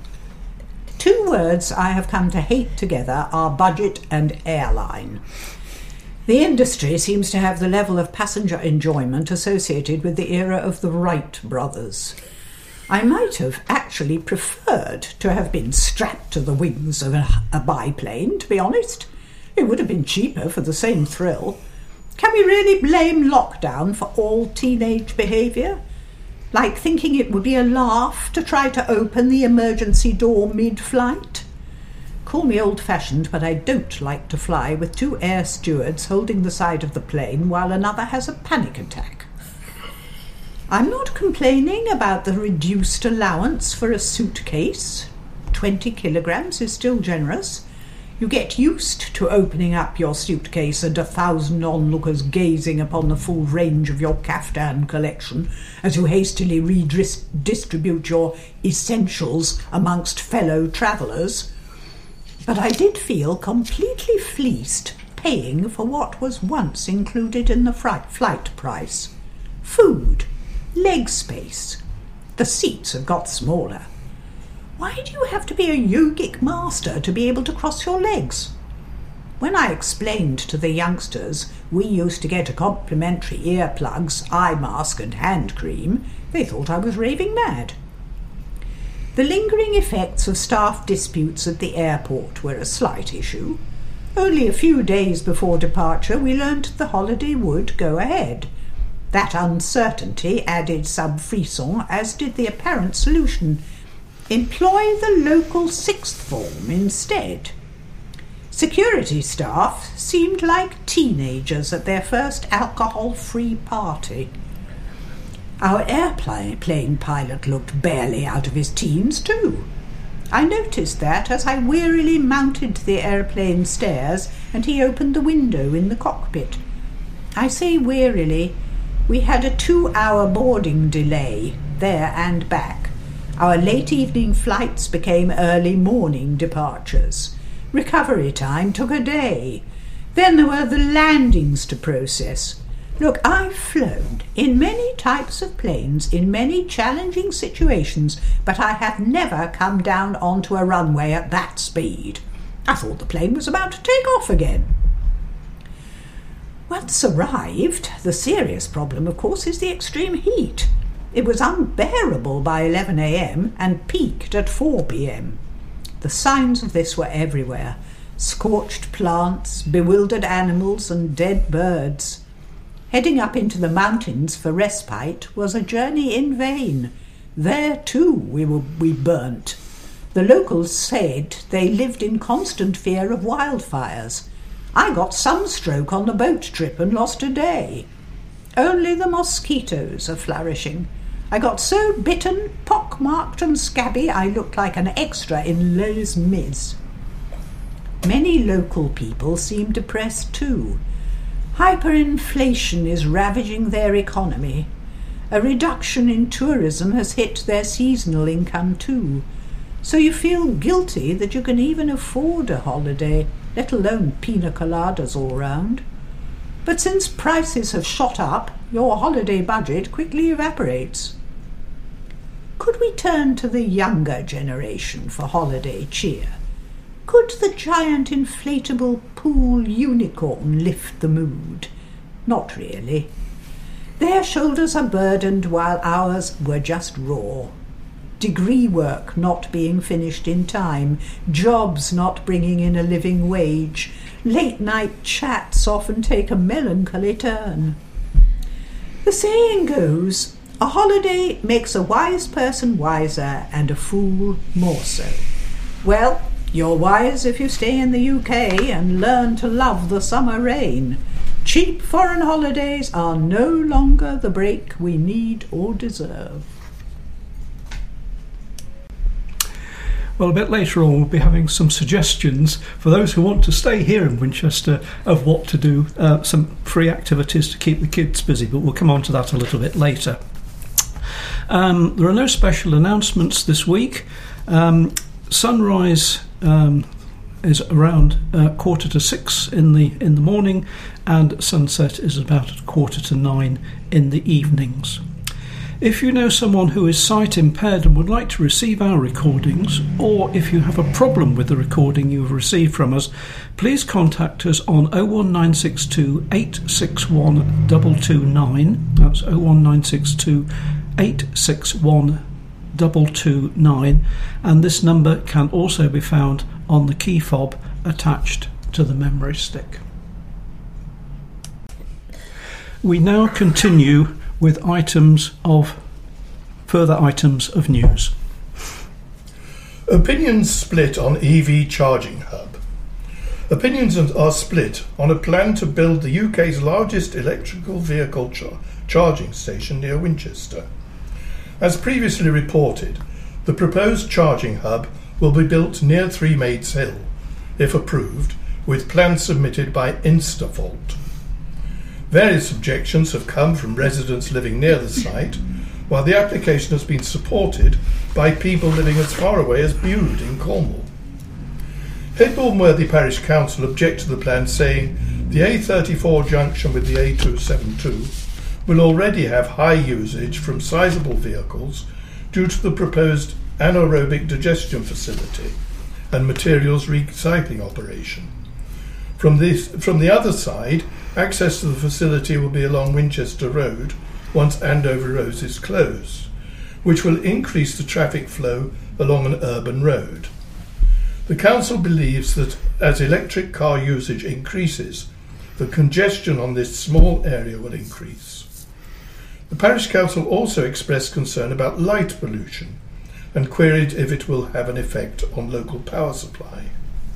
2 words I have come to hate together are budget and airline. The industry seems to have the level of passenger enjoyment associated with the era of the Wright brothers. I might have actually preferred to have been strapped to the wings of a biplane, to be honest. It would have been cheaper for the same thrill. Can we really blame lockdown for all teenage behaviour? Like thinking it would be a laugh to try to open the emergency door mid-flight? Call me old-fashioned, but I don't like to fly with 2 air stewards holding the side of the plane while another has a panic attack. I'm not complaining about the reduced allowance for a suitcase. 20 kilograms is still generous. You get used to opening up your suitcase and 1,000 onlookers gazing upon the full range of your caftan collection as you hastily redistribute your essentials amongst fellow travellers. But I did feel completely fleeced paying for what was once included in the flight price. Food, leg space. The seats have got smaller. Why do you have to be a yogic master to be able to cross your legs? When I explained to the youngsters we used to get a complimentary earplugs, eye mask and hand cream, they thought I was raving mad. The lingering effects of staff disputes at the airport were a slight issue. Only a few days before departure we learnt the holiday would go ahead. That uncertainty added some frisson, as did the apparent solution. Employ the local 6th form instead. Security staff seemed like teenagers at their first alcohol-free party. Our airplane pilot looked barely out of his teens too. I noticed that as I wearily mounted the airplane stairs and he opened the window in the cockpit. I say wearily. We had a 2-hour boarding delay, there and back. Our late evening flights became early morning departures. Recovery time took a day. Then there were the landings to process. Look, I've flown in many types of planes, in many challenging situations, but I have never come down onto a runway at that speed. I thought the plane was about to take off again. Once arrived, the serious problem, of course, is the extreme heat. It was unbearable by 11 a.m. and peaked at 4 p.m. The signs of this were everywhere. Scorched plants, bewildered animals and dead birds. Heading up into the mountains for respite was a journey in vain. There, too, we burnt. The locals said they lived in constant fear of wildfires. I got sunstroke on the boat trip and lost a day. Only the mosquitoes are flourishing. I got so bitten, pock-marked and scabby I looked like an extra in Les Mis. Many local people seem depressed too. Hyperinflation is ravaging their economy. A reduction in tourism has hit their seasonal income too. So you feel guilty that you can even afford a holiday, let alone pina coladas all round. But since prices have shot up, your holiday budget quickly evaporates. Could we turn to the younger generation for holiday cheer? Could the giant inflatable pool unicorn lift the mood? Not really. Their shoulders are burdened while ours were just raw. Degree work not being finished in time, jobs not bringing in a living wage, late-night chats often take a melancholy turn. The saying goes, a holiday makes a wise person wiser and a fool more so. Well, you're wise if you stay in the UK and learn to love the summer rain. Cheap foreign holidays are no longer the break we need or deserve. Well, a bit later on we'll be having some suggestions for those who want to stay here in Winchester of what to do, some free activities to keep the kids busy, but we'll come on to that a little bit later. There are no special announcements this week. Sunrise is around 5:45 in the morning, and sunset is about 8:45 in the evenings. If you know someone who is sight impaired and would like to receive our recordings, or if you have a problem with the recording you have received from us, please contact us on 01962 861 229. That's 01962 861 229, and this number can also be found on the key fob attached to the memory stick. We now continue with further items of news. Opinions split on EV charging hub. Opinions are split on a plan to build the UK's largest electrical vehicle charging station near Winchester. As previously reported, the proposed charging hub will be built near Three Maids Hill, if approved, with plans submitted by Instavolt. Various objections have come from residents living near the site, while the application has been supported by people living as far away as Bude in Cornwall. Headbourne Worthy Parish Council object to the plan, saying the A34 junction with the A272 will already have high usage from sizable vehicles due to the proposed anaerobic digestion facility and materials recycling operation. From the other side, access to the facility will be along Winchester Road once Andover Road is closed, which will increase the traffic flow along an urban road. The council believes that as electric car usage increases, the congestion on this small area will increase. The parish council also expressed concern about light pollution and queried if it will have an effect on local power supply.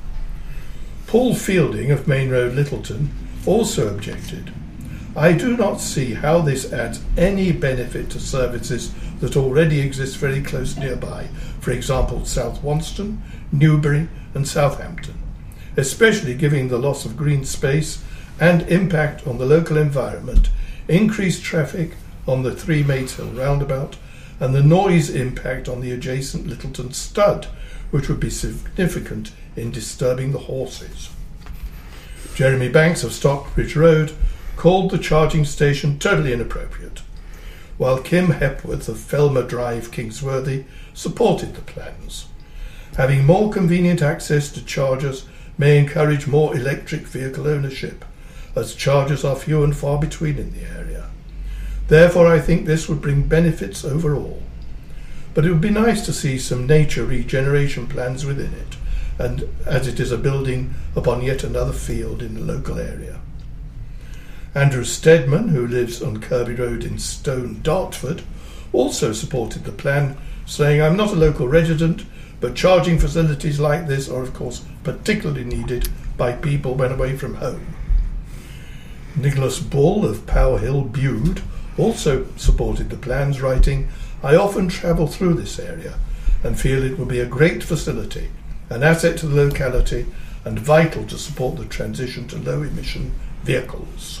Paul Fielding of Main Road, Littleton, also objected. I do not see how this adds any benefit to services that already exist very close nearby, for example South Wonston, Newbury and Southampton, especially given the loss of green space and impact on the local environment, increased traffic on the Three Maids Hill roundabout and the noise impact on the adjacent Littleton Stud, which would be significant in disturbing the horses. Jeremy Banks of Stockbridge Road called the charging station totally inappropriate, while Kim Hepworth of Felmer Drive, Kingsworthy, supported the plans. Having more convenient access to chargers may encourage more electric vehicle ownership, as chargers are few and far between in the area. Therefore, I think this would bring benefits overall. But it would be nice to see some nature regeneration plans within it, and as it is a building upon yet another field in the local area. Andrew Stedman, who lives on Kirby Road in Stone, Dartford, also supported the plan, saying, I'm not a local resident, but charging facilities like this are of course particularly needed by people when away from home. Nicholas Bull of Power Hill, Bude, also supported the plans, writing, I often travel through this area and feel it will be a great facility, an asset to the locality and vital to support the transition to low-emission vehicles.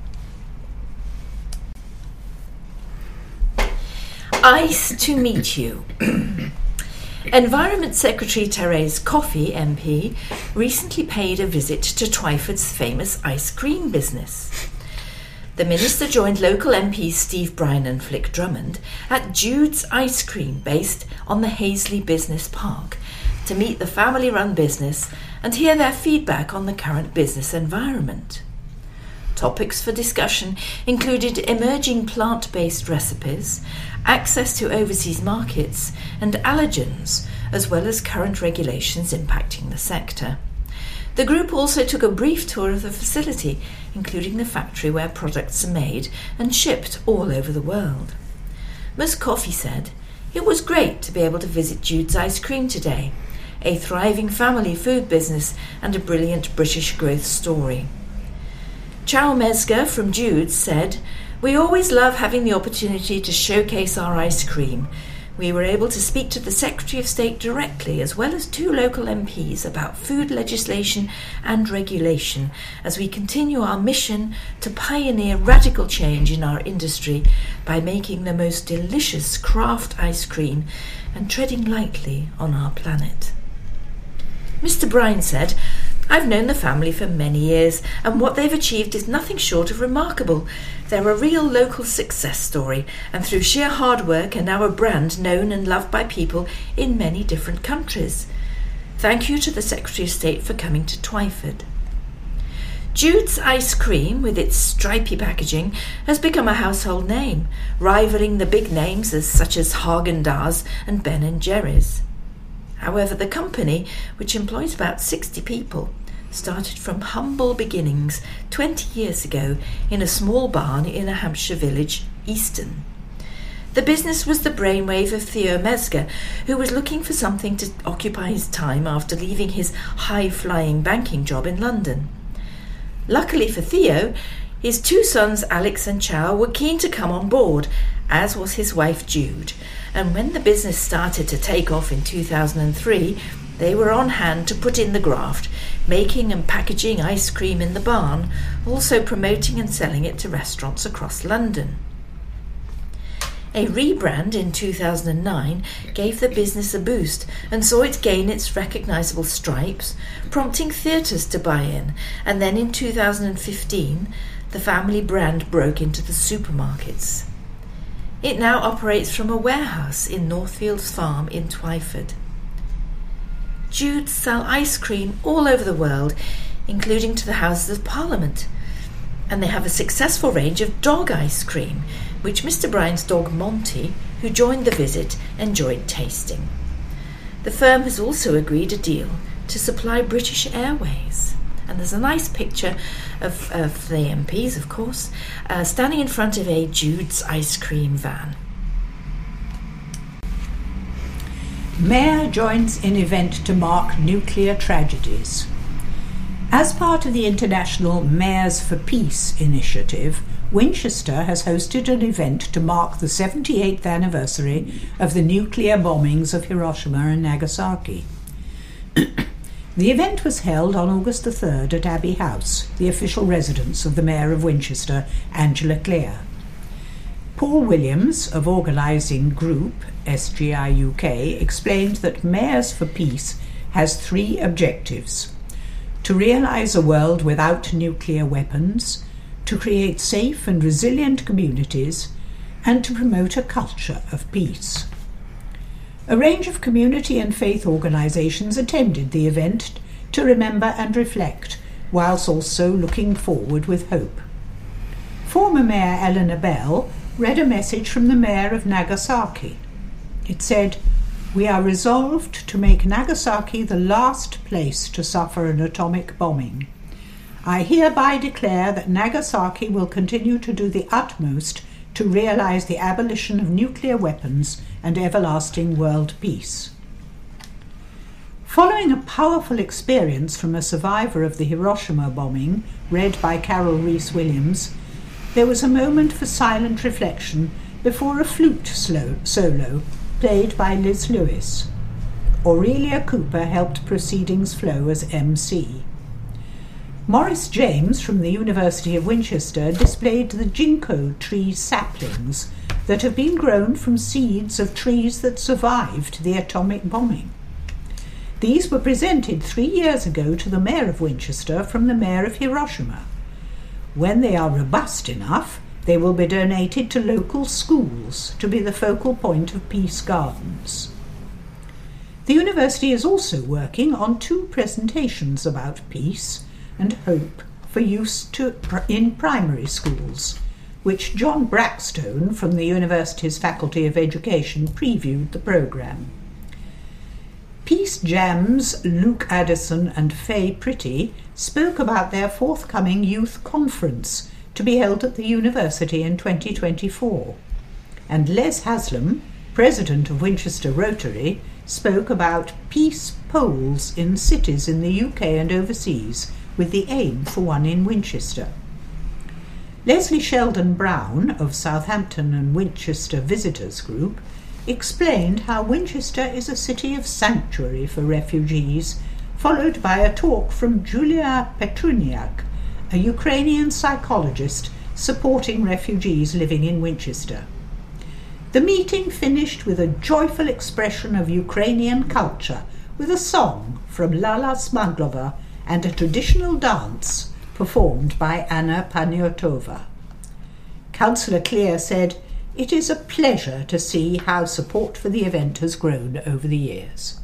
Ice to meet you. Environment Secretary Therese Coffey, MP, recently paid a visit to Twyford's famous ice cream business. The Minister joined local MPs Steve Bryan and Flick Drummond at Jude's Ice Cream, based on the Hazley Business Park, to meet the family-run business and hear their feedback on the current business environment. Topics for discussion included emerging plant-based recipes, access to overseas markets, and allergens, as well as current regulations impacting the sector. The group also took a brief tour of the facility, including the factory where products are made and shipped all over the world. Ms. Coffey said, "It was great to be able to visit Jude's Ice Cream today, a thriving family food business and a brilliant British growth story." Chow Mesga from Jude's said, "We always love having the opportunity to showcase our ice cream. we were able to speak to the Secretary of State directly, as well as 2 local MPs, about food legislation and regulation, as we continue our mission to pioneer radical change in our industry by making the most delicious craft ice cream and treading lightly on our planet. Mr. Brine said, "I've known the family for many years, and what they've achieved is nothing short of remarkable. They're a real local success story, and through sheer hard work are now a brand known and loved by people in many different countries. Thank you to the Secretary of State for coming to Twyford." Jude's ice cream, with its stripy packaging, has become a household name, rivaling the big names such as Haagen-Dazs and Ben & Jerry's. However, the company, which employs about 60 people, started from humble beginnings 20 years ago in a small barn in a Hampshire village, Easton. The business was the brainwave of Theo Mesger, who was looking for something to occupy his time after leaving his high-flying banking job in London. Luckily for Theo, his 2 sons, Alex and Chow, were keen to come on board, as was his wife Jude, and when the business started to take off in 2003, they were on hand to put in the graft, making and packaging ice cream in the barn, also promoting and selling it to restaurants across London. A rebrand in 2009 gave the business a boost and saw it gain its recognisable stripes, prompting theatres to buy in, and then in 2015 the family brand broke into the supermarkets. It now operates from a warehouse in Northfields Farm in Twyford. Judes sell ice cream all over the world, including to the Houses of Parliament, and they have a successful range of dog ice cream, which Mr. Brine's dog Monty, who joined the visit, enjoyed tasting. The firm has also agreed a deal to supply British Airways. And there's a nice picture of the MPs, of course, standing in front of a Jude's ice cream van. Mayor joins in event to mark nuclear tragedies. As part of the international Mayors for Peace initiative, Winchester has hosted an event to mark the 78th anniversary of the nuclear bombings of Hiroshima and Nagasaki. The event was held on August the 3rd at Abbey House, the official residence of the Mayor of Winchester, Angela Clear. Paul Williams of organising group SGI UK explained that Mayors for Peace has 3 objectives: to realise a world without nuclear weapons, to create safe and resilient communities, and to promote a culture of peace. A range of community and faith organisations attended the event to remember and reflect, whilst also looking forward with hope. Former Mayor Eleanor Bell read a message from the Mayor of Nagasaki. It said, "We are resolved to make Nagasaki the last place to suffer an atomic bombing. I hereby declare that Nagasaki will continue to do the utmost to realise the abolition of nuclear weapons and everlasting world peace." Following a powerful experience from a survivor of the Hiroshima bombing, read by Carol Rees-Williams, there was a moment for silent reflection before a flute solo played by Liz Lewis. Aurelia Cooper helped proceedings flow as MC. Maurice James from the University of Winchester displayed the ginkgo tree saplings that have been grown from seeds of trees that survived the atomic bombing. These were presented 3 years ago to the Mayor of Winchester from the Mayor of Hiroshima. When they are robust enough, they will be donated to local schools to be the focal point of peace gardens. The university is also working on 2 presentations about peace and hope for use in primary schools, which John Brackstone from the university's Faculty of Education previewed the programme. Peace Jam's Luke Addison and Faye Pretty spoke about their forthcoming youth conference to be held at the university in 2024, and Les Haslam, president of Winchester Rotary, spoke about peace polls in cities in the UK and overseas, with the aim for one in Winchester. Leslie Sheldon Brown of Southampton and Winchester Visitors Group explained how Winchester is a city of sanctuary for refugees, followed by a talk from Julia Petruniak, a Ukrainian psychologist supporting refugees living in Winchester. The meeting finished with a joyful expression of Ukrainian culture, with a song from Lala Smaglova and a traditional dance performed by Anna Paniotova. Councillor Clear said, "It is a pleasure to see how support for the event has grown over the years."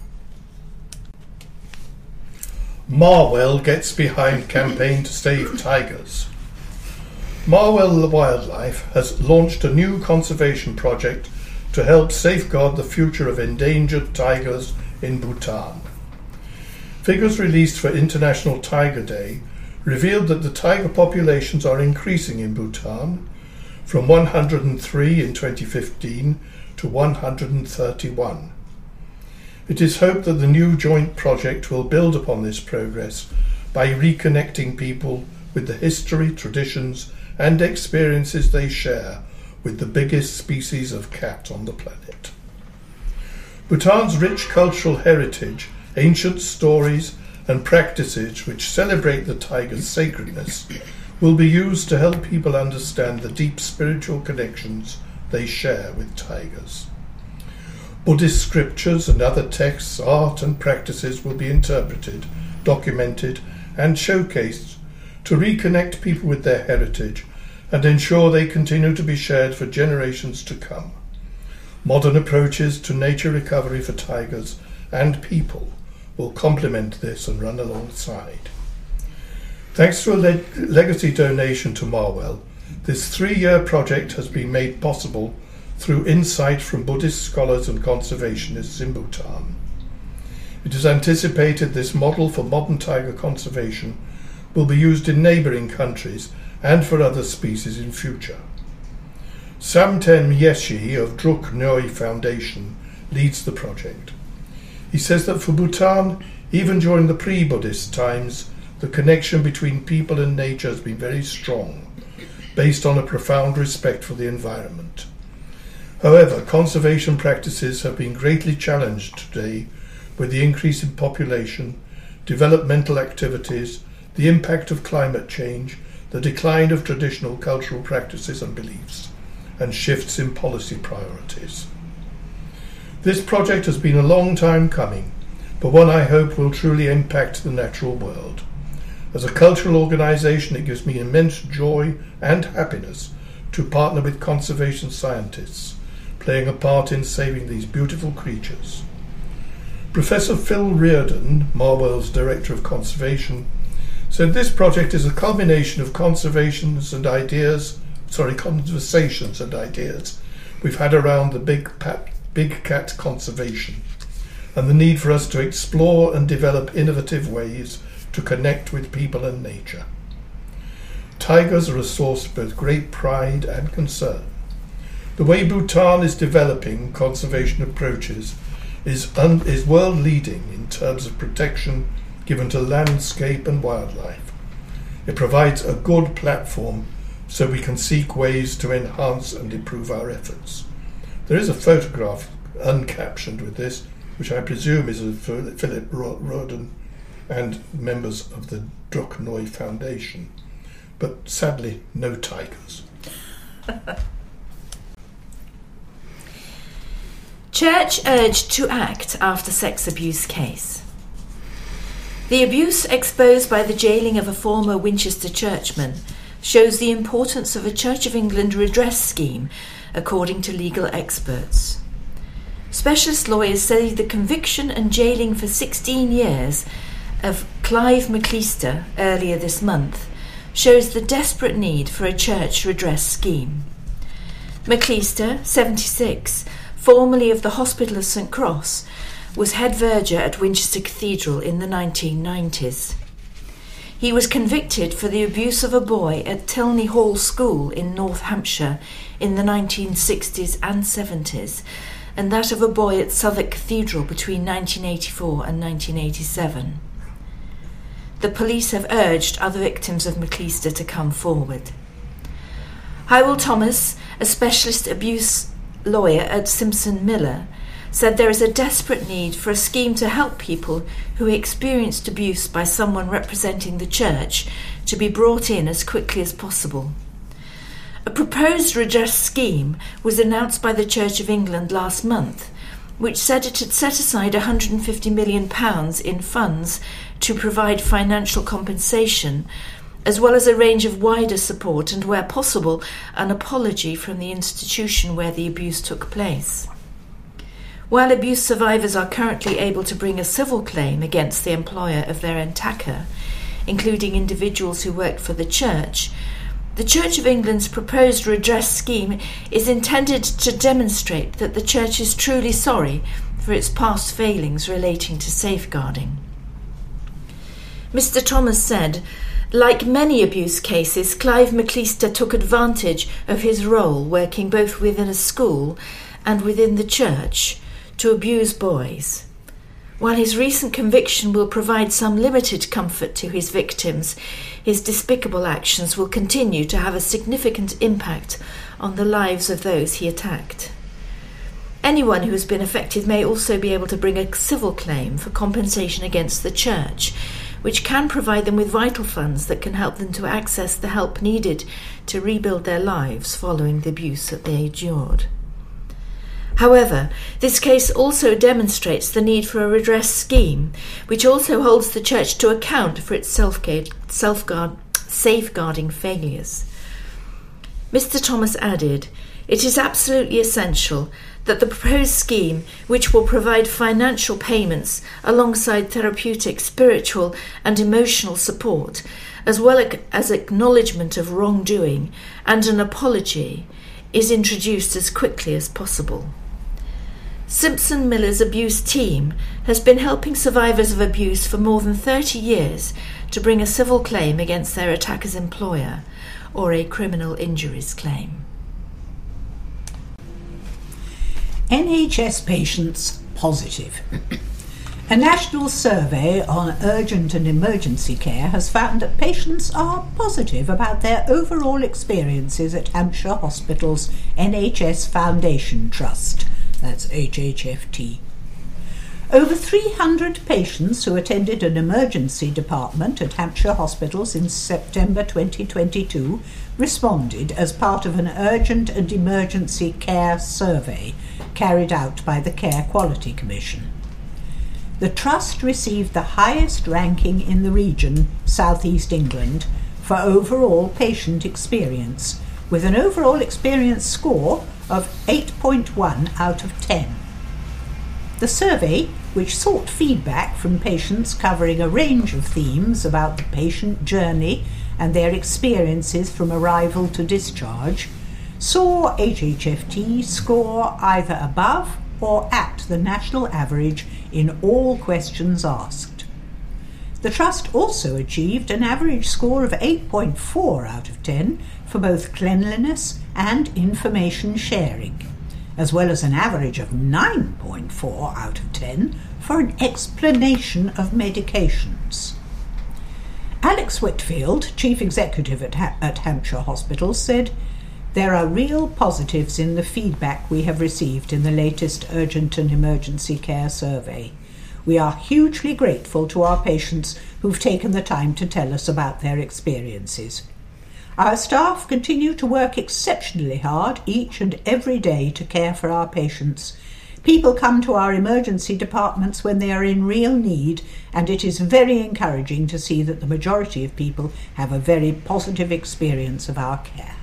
Marwell gets behind campaign to save tigers. Marwell Wildlife has launched a new conservation project to help safeguard the future of endangered tigers in Bhutan. Figures released for International Tiger Day revealed that the tiger populations are increasing in Bhutan from 103 in 2015 to 131. It is hoped that the new joint project will build upon this progress by reconnecting people with the history, traditions and experiences they share with the biggest species of cat on the planet. Bhutan's rich cultural heritage, ancient stories and practices which celebrate the tiger's sacredness will be used to help people understand the deep spiritual connections they share with tigers. Buddhist scriptures and other texts, art and practices will be interpreted, documented and showcased to reconnect people with their heritage and ensure they continue to be shared for generations to come. Modern approaches to nature recovery for tigers and people will complement this and run alongside. Thanks to a legacy donation to Marwell, this 3-year project has been made possible through insight from Buddhist scholars and conservationists in Bhutan. It is anticipated this model for modern tiger conservation will be used in neighbouring countries and for other species in future. Samten Yeshi of Druk Noi Foundation leads the project. He says that for Bhutan, even during the pre-Buddhist times, the connection between people and nature has been very strong, based on a profound respect for the environment. However, conservation practices have been greatly challenged today with the increase in population, developmental activities, the impact of climate change, the decline of traditional cultural practices and beliefs, and shifts in policy priorities. This project has been a long time coming, but one I hope will truly impact the natural world. As a cultural organisation, it gives me immense joy and happiness to partner with conservation scientists, playing a part in saving these beautiful creatures. Professor Phil Reardon, Marwell's Director of Conservation, said this project is a culmination of conversations and ideas we've had around the big cat conservation and the need for us to explore and develop innovative ways to connect with people and nature. Tigers are a source of both great pride and concern. The way Bhutan is developing conservation approaches is world leading in terms of protection given to landscape and wildlife. It provides a good platform so we can seek ways to enhance and improve our efforts. There is a photograph uncaptioned with this, which I presume is of Philip Roden and members of the Druk Noi Foundation, but sadly no tigers. Church urged to act after sex abuse case. The abuse exposed by the jailing of a former Winchester churchman shows the importance of a Church of England redress scheme, according to legal experts. Specialist lawyers say the conviction and jailing for 16 years of Clive McLeister earlier this month shows the desperate need for a church redress scheme. McLeister, 76, formerly of the Hospital of St Cross, was head verger at Winchester Cathedral in the 1990s. He was convicted for the abuse of a boy at Tilney Hall School in North Hampshire in the 1960s and 70s, and that of a boy at Southwark Cathedral between 1984 and 1987. The police have urged other victims of McLeister to come forward. Hywel Thomas, a specialist abuse lawyer at Simpson Miller, said there is a desperate need for a scheme to help people who experienced abuse by someone representing the church to be brought in as quickly as possible. A proposed redress scheme was announced by the Church of England last month, which said it had set aside £150 million in funds to provide financial compensation, as well as a range of wider support and, where possible, an apology from the institution where the abuse took place. While abuse survivors are currently able to bring a civil claim against the employer of their attacker, including individuals who worked for the Church, the Church of England's proposed redress scheme is intended to demonstrate that the Church is truly sorry for its past failings relating to safeguarding. Mr. Thomas said, like many abuse cases, Clive McLeister took advantage of his role working both within a school and within the church to abuse boys. While his recent conviction will provide some limited comfort to his victims, his despicable actions will continue to have a significant impact on the lives of those he attacked. Anyone who has been affected may also be able to bring a civil claim for compensation against the church, which can provide them with vital funds that can help them to access the help needed to rebuild their lives following the abuse that they endured. However, this case also demonstrates the need for a redress scheme, which also holds the Church to account for its safeguarding failures. Mr. Thomas added, "It is absolutely essential that the proposed scheme, which will provide financial payments alongside therapeutic, spiritual and emotional support, as well as acknowledgement of wrongdoing and an apology, is introduced as quickly as possible." Simpson Miller's abuse team has been helping survivors of abuse for more than 30 years to bring a civil claim against their attacker's employer or a criminal injuries claim. NHS patients positive. A national survey on urgent and emergency care has found that patients are positive about their overall experiences at Hampshire Hospital's NHS Foundation Trust, that's HHFT. Over 300 patients who attended an emergency department at Hampshire Hospitals in September 2022 responded as part of an urgent and emergency care survey carried out by the Care Quality Commission. The Trust received the highest ranking in the region, South East England, for overall patient experience, with an overall experience score of 8.1 out of 10. The survey, which sought feedback from patients covering a range of themes about the patient journey and their experiences from arrival to discharge, saw HHFT score either above or at the national average in all questions asked. The Trust also achieved an average score of 8.4 out of 10 for both cleanliness and information sharing, as well as an average of 9.4 out of 10 for an explanation of medications. Alex Whitfield, Chief Executive at Hampshire Hospitals, said, "There are real positives in the feedback we have received in the latest urgent and emergency care survey. We are hugely grateful to our patients who've taken the time to tell us about their experiences. Our staff continue to work exceptionally hard each and every day to care for our patients. People come to our emergency departments when they are in real need, and it is very encouraging to see that the majority of people have a very positive experience of our care."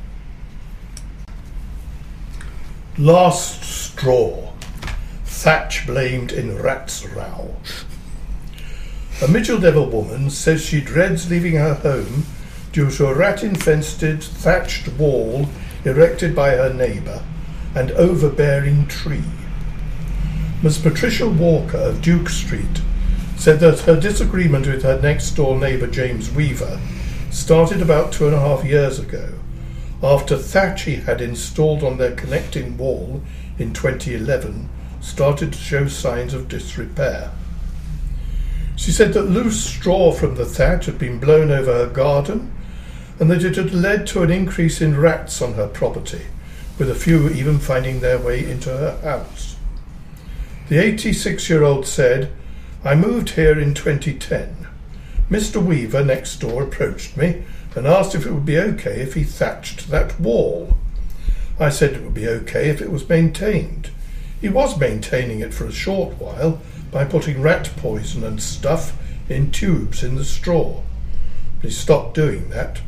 Last straw. Thatch blamed in rat's row. A Micheldever woman says she dreads leaving her home due to a rat-infested thatched wall erected by her neighbour and overbearing tree. Ms. Patricia Walker of Duke Street said that her disagreement with her next-door neighbour James Weaver started about 2.5 years ago, after thatch he had installed on their connecting wall in 2011 started to show signs of disrepair. She said that loose straw from the thatch had been blown over her garden and that it had led to an increase in rats on her property, with a few even finding their way into her house. The 86-year-old said, "I moved here in 2010. Mr. Weaver next door approached me and asked if it would be okay if he thatched that wall. I said it would be okay if it was maintained. He was maintaining it for a short while by putting rat poison and stuff in tubes in the straw. But he stopped doing that.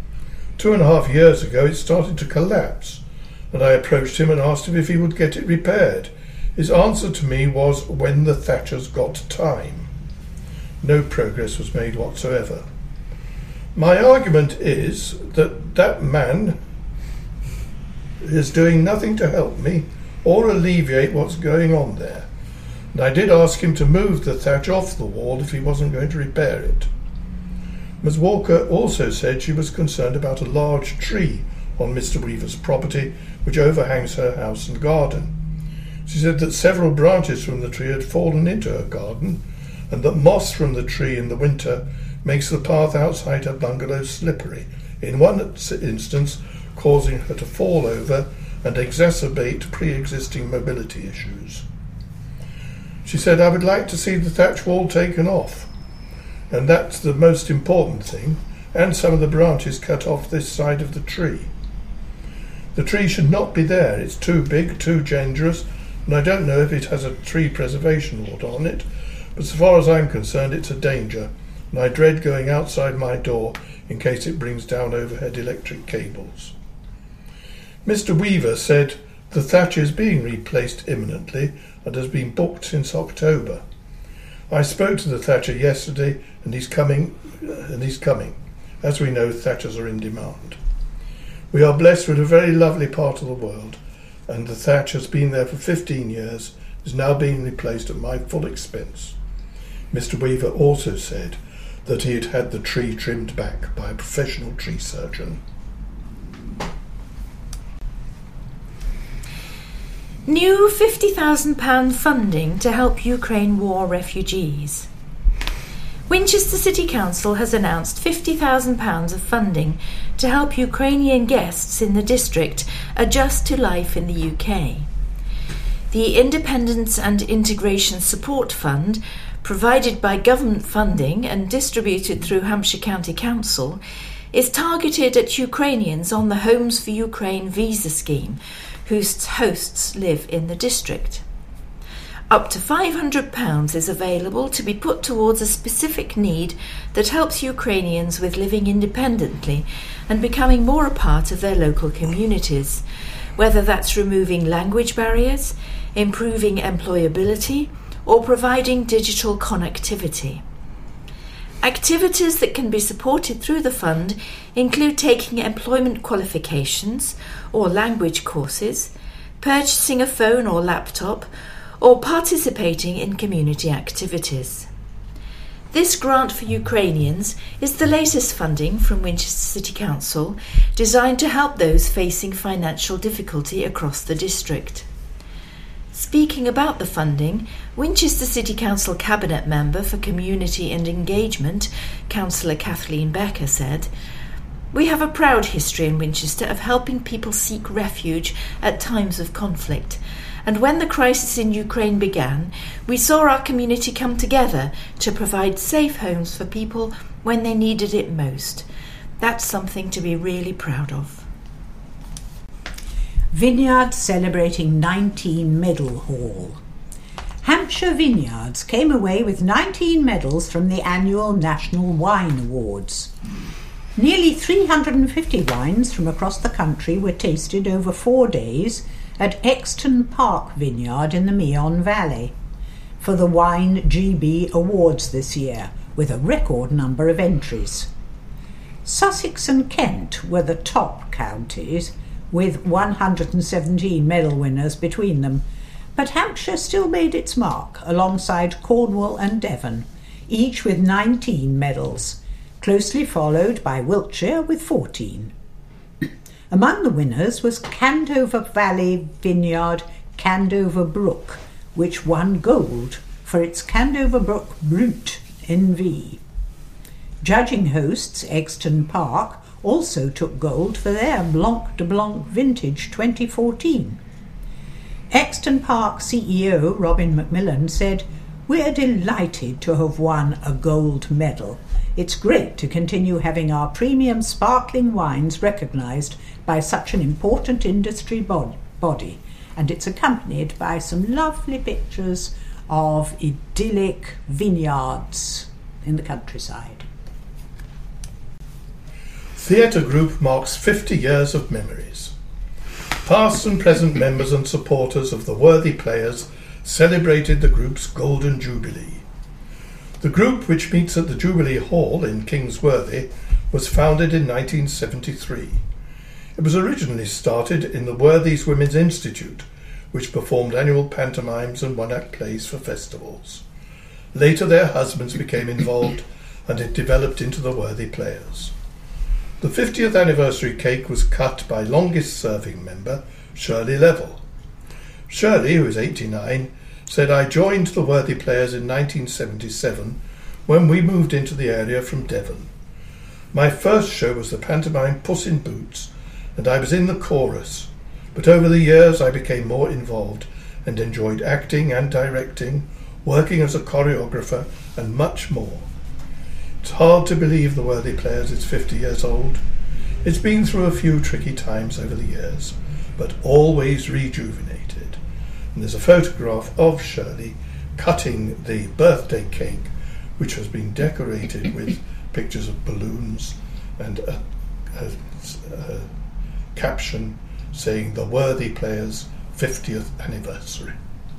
2.5 years ago it started to collapse, and I approached him and asked him if he would get it repaired. His answer to me was, when the thatcher's got time. No progress was made whatsoever. My argument is that that man is doing nothing to help me or alleviate what's going on there. And I did ask him to move the thatch off the wall if he wasn't going to repair it." Ms. Walker also said she was concerned about a large tree on Mr. Weaver's property which overhangs her house and garden. She said that several branches from the tree had fallen into her garden, and that moss from the tree in the winter makes the path outside her bungalow slippery, in one instance causing her to fall over and exacerbate pre-existing mobility issues. She said, "I would like to see the thatch wall taken off, and that's the most important thing, and some of the branches cut off this side of the tree. The tree should not be there. It's too big, too dangerous, and I don't know if it has a tree preservation order on it, but as far as I'm concerned it's a danger, and I dread going outside my door in case it brings down overhead electric cables." Mr. Weaver said the thatch is being replaced imminently and has been booked since October. I spoke to the thatcher yesterday and he's coming. As we know, thatchers are in demand. We are blessed with a very lovely part of the world, and the thatch has been there for 15 years, is now being replaced at my full expense. Mr. Weaver also said that he had had the tree trimmed back by a professional tree surgeon. New £50,000 funding to help Ukraine war refugees. Winchester City Council has announced £50,000 of funding to help Ukrainian guests in the district adjust to life in the UK. The Independence and Integration Support Fund, provided by government funding and distributed through Hampshire County Council, is targeted at Ukrainians on the Homes for Ukraine visa scheme, whose hosts live in the district. Up to £500 is available to be put towards a specific need that helps Ukrainians with living independently and becoming more a part of their local communities, whether that's removing language barriers, improving employability, or providing digital connectivity. Activities that can be supported through the fund include taking employment qualifications or language courses, purchasing a phone or laptop, or participating in community activities. This grant for Ukrainians is the latest funding from Winchester City Council, designed to help those facing financial difficulty across the district. Speaking about the funding, Winchester City Council Cabinet Member for Community and Engagement, Councillor Kathleen Becker, said, "We have a proud history in Winchester of helping people seek refuge at times of conflict, and when the crisis in Ukraine began, we saw our community come together to provide safe homes for people when they needed it most. That's something to be really proud of." Vineyards celebrating 19 medal haul. Hampshire Vineyards came away with 19 medals from the annual National Wine Awards. Nearly 350 wines from across the country were tasted over 4 days at Exton Park Vineyard in the Meon Valley for the Wine GB Awards this year, with a record number of entries. Sussex and Kent were the top counties, with 117 medal winners between them, but Hampshire still made its mark alongside Cornwall and Devon, each with 19 medals, closely followed by Wiltshire with 14. Among the winners was Candover Valley Vineyard Candover Brook, which won gold for its Candover Brook Brut NV. Judging hosts Exton Park also took gold for their Blanc de Blanc Vintage 2014. Exton Park CEO Robin McMillan said, "We're delighted to have won a gold medal. It's great to continue having our premium sparkling wines recognised by such an important industry body, and it's accompanied by some lovely pictures of idyllic vineyards in the countryside." Theatre Group marks 50 years of memories. Past and present members and supporters of the Worthy Players celebrated the group's Golden Jubilee. The group, which meets at the Jubilee Hall in Kingsworthy, was founded in 1973. It was originally started in the Worthies Women's Institute, which performed annual pantomimes and one-act plays for festivals. Later their husbands became involved and it developed into the Worthy Players. The 50th anniversary cake was cut by longest-serving member Shirley Level. Shirley, who is 89, said, "I joined the Worthy Players in 1977 when we moved into the area from Devon. My first show was the pantomime Puss in Boots, and I was in the chorus. But over the years I became more involved and enjoyed acting and directing, working as a choreographer, and much more. It's hard to believe the Worthy Players is 50 years old. It's been through a few tricky times over the years, but always rejuvenated." And there's a photograph of Shirley cutting the birthday cake, which has been decorated with pictures of balloons and a caption saying "The Worthy Players 50th Anniversary."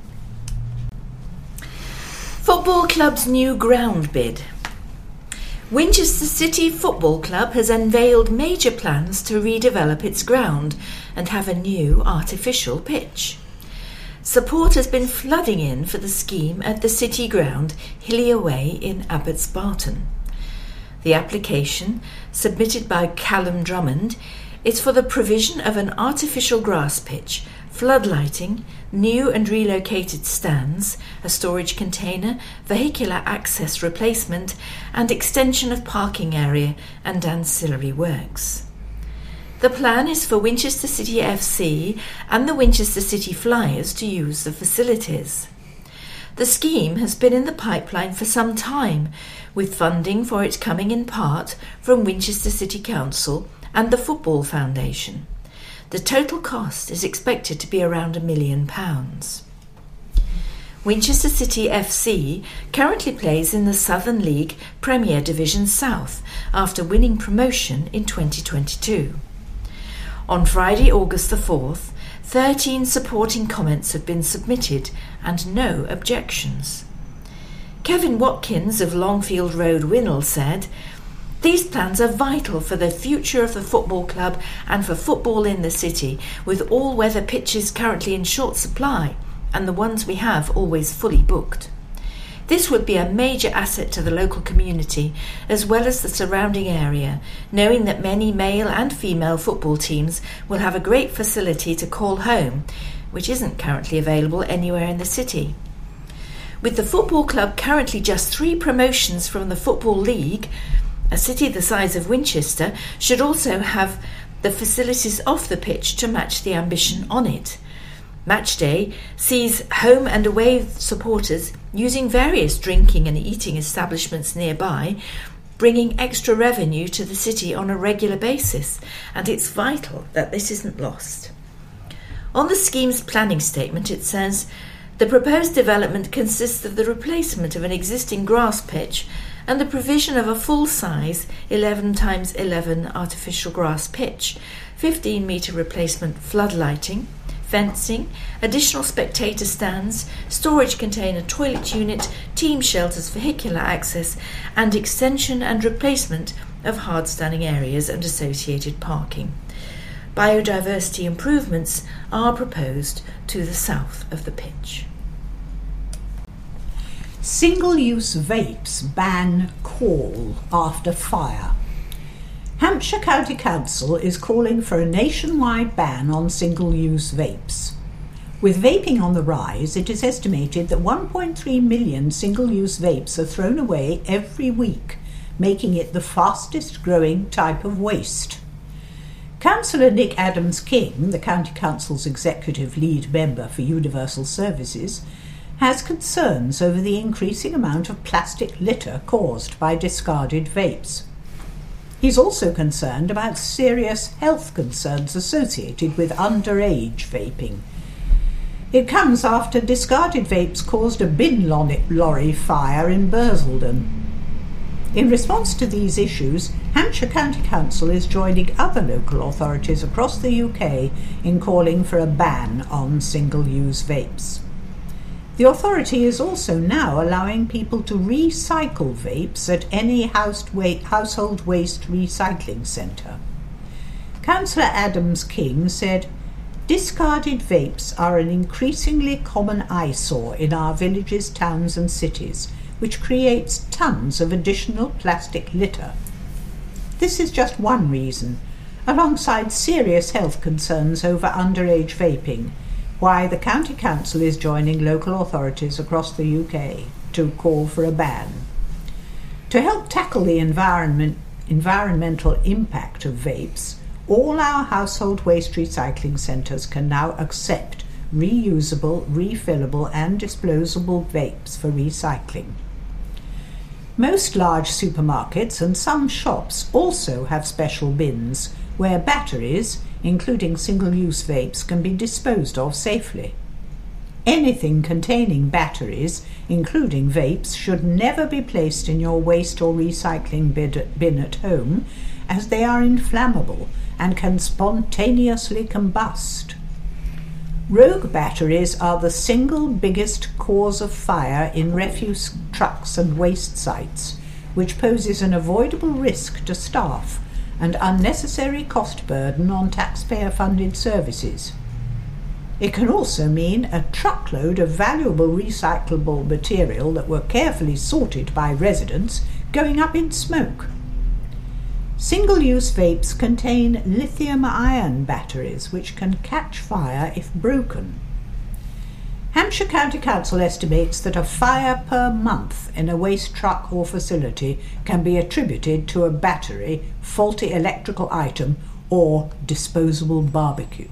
Football Club's new ground bid. Winchester City Football Club has unveiled major plans to redevelop its ground and have a new artificial pitch. Support has been flooding in for the scheme at the City Ground, Hillier Way in Abbots Barton. The application, submitted by Callum Drummond, is for the provision of an artificial grass pitch, floodlighting, new and relocated stands, a storage container, vehicular access replacement, and extension of parking area and ancillary works. The plan is for Winchester City FC and the Winchester City Flyers to use the facilities. The scheme has been in the pipeline for some time, with funding for it coming in part from Winchester City Council and the Football Foundation. The total cost is expected to be around £1 million. Winchester City FC currently plays in the Southern League Premier Division South after winning promotion in 2022. On Friday, August the 4th, 13 supporting comments have been submitted and no objections. Kevin Watkins of Longfield Road, Winnell, said, "These plans are vital for the future of the football club and for football in the city, with all-weather pitches currently in short supply and the ones we have always fully booked. This would be a major asset to the local community as well as the surrounding area, knowing that many male and female football teams will have a great facility to call home, which isn't currently available anywhere in the city. With the football club currently just 3 promotions from the Football League, a city the size of Winchester should also have the facilities off the pitch to match the ambition on it. Match day sees home and away supporters using various drinking and eating establishments nearby, bringing extra revenue to the city on a regular basis, and it's vital that this isn't lost." On the scheme's planning statement it says, "The proposed development consists of the replacement of an existing grass pitch and the provision of a full-size 11x11 artificial grass pitch, 15-metre replacement floodlighting, fencing, additional spectator stands, storage container, toilet unit, team shelters, vehicular access, and extension and replacement of hard standing areas and associated parking. Biodiversity improvements are proposed to the south of the pitch." Single-use vapes ban call after fire. Hampshire County Council is calling for a nationwide ban on single-use vapes. With vaping on the rise, it is estimated that 1.3 million single-use vapes are thrown away every week, making it the fastest growing type of waste. Councillor Nick Adams-King, the County Council's executive lead member for Universal Services, has concerns over the increasing amount of plastic litter caused by discarded vapes. He's also concerned about serious health concerns associated with underage vaping. It comes after discarded vapes caused a bin lorry fire in Bursledon. In response to these issues, Hampshire County Council is joining other local authorities across the UK in calling for a ban on single-use vapes. The authority is also now allowing people to recycle vapes at any household waste recycling centre. Councillor Adams-King said, "Discarded vapes are an increasingly common eyesore in our villages, towns and cities, which creates tons of additional plastic litter. This is just one reason, alongside serious health concerns over underage vaping, why the County Council is joining local authorities across the UK to call for a ban. To help tackle the environmental impact of vapes, all our household waste recycling centres can now accept reusable, refillable and disposable vapes for recycling. Most large supermarkets and some shops also have special bins where batteries, including single-use vapes, can be disposed of safely. Anything containing batteries, including vapes, should never be placed in your waste or recycling bin at home, as they are inflammable and can spontaneously combust. Rogue batteries are the single biggest cause of fire in refuse trucks and waste sites, which poses an avoidable risk to staff and unnecessary cost burden on taxpayer-funded services. It can also mean a truckload of valuable recyclable material that were carefully sorted by residents going up in smoke. Single-use vapes contain lithium-ion batteries which can catch fire if broken. Hampshire County Council estimates that a fire per month in a waste truck or facility can be attributed to a battery, faulty electrical item or disposable barbecue.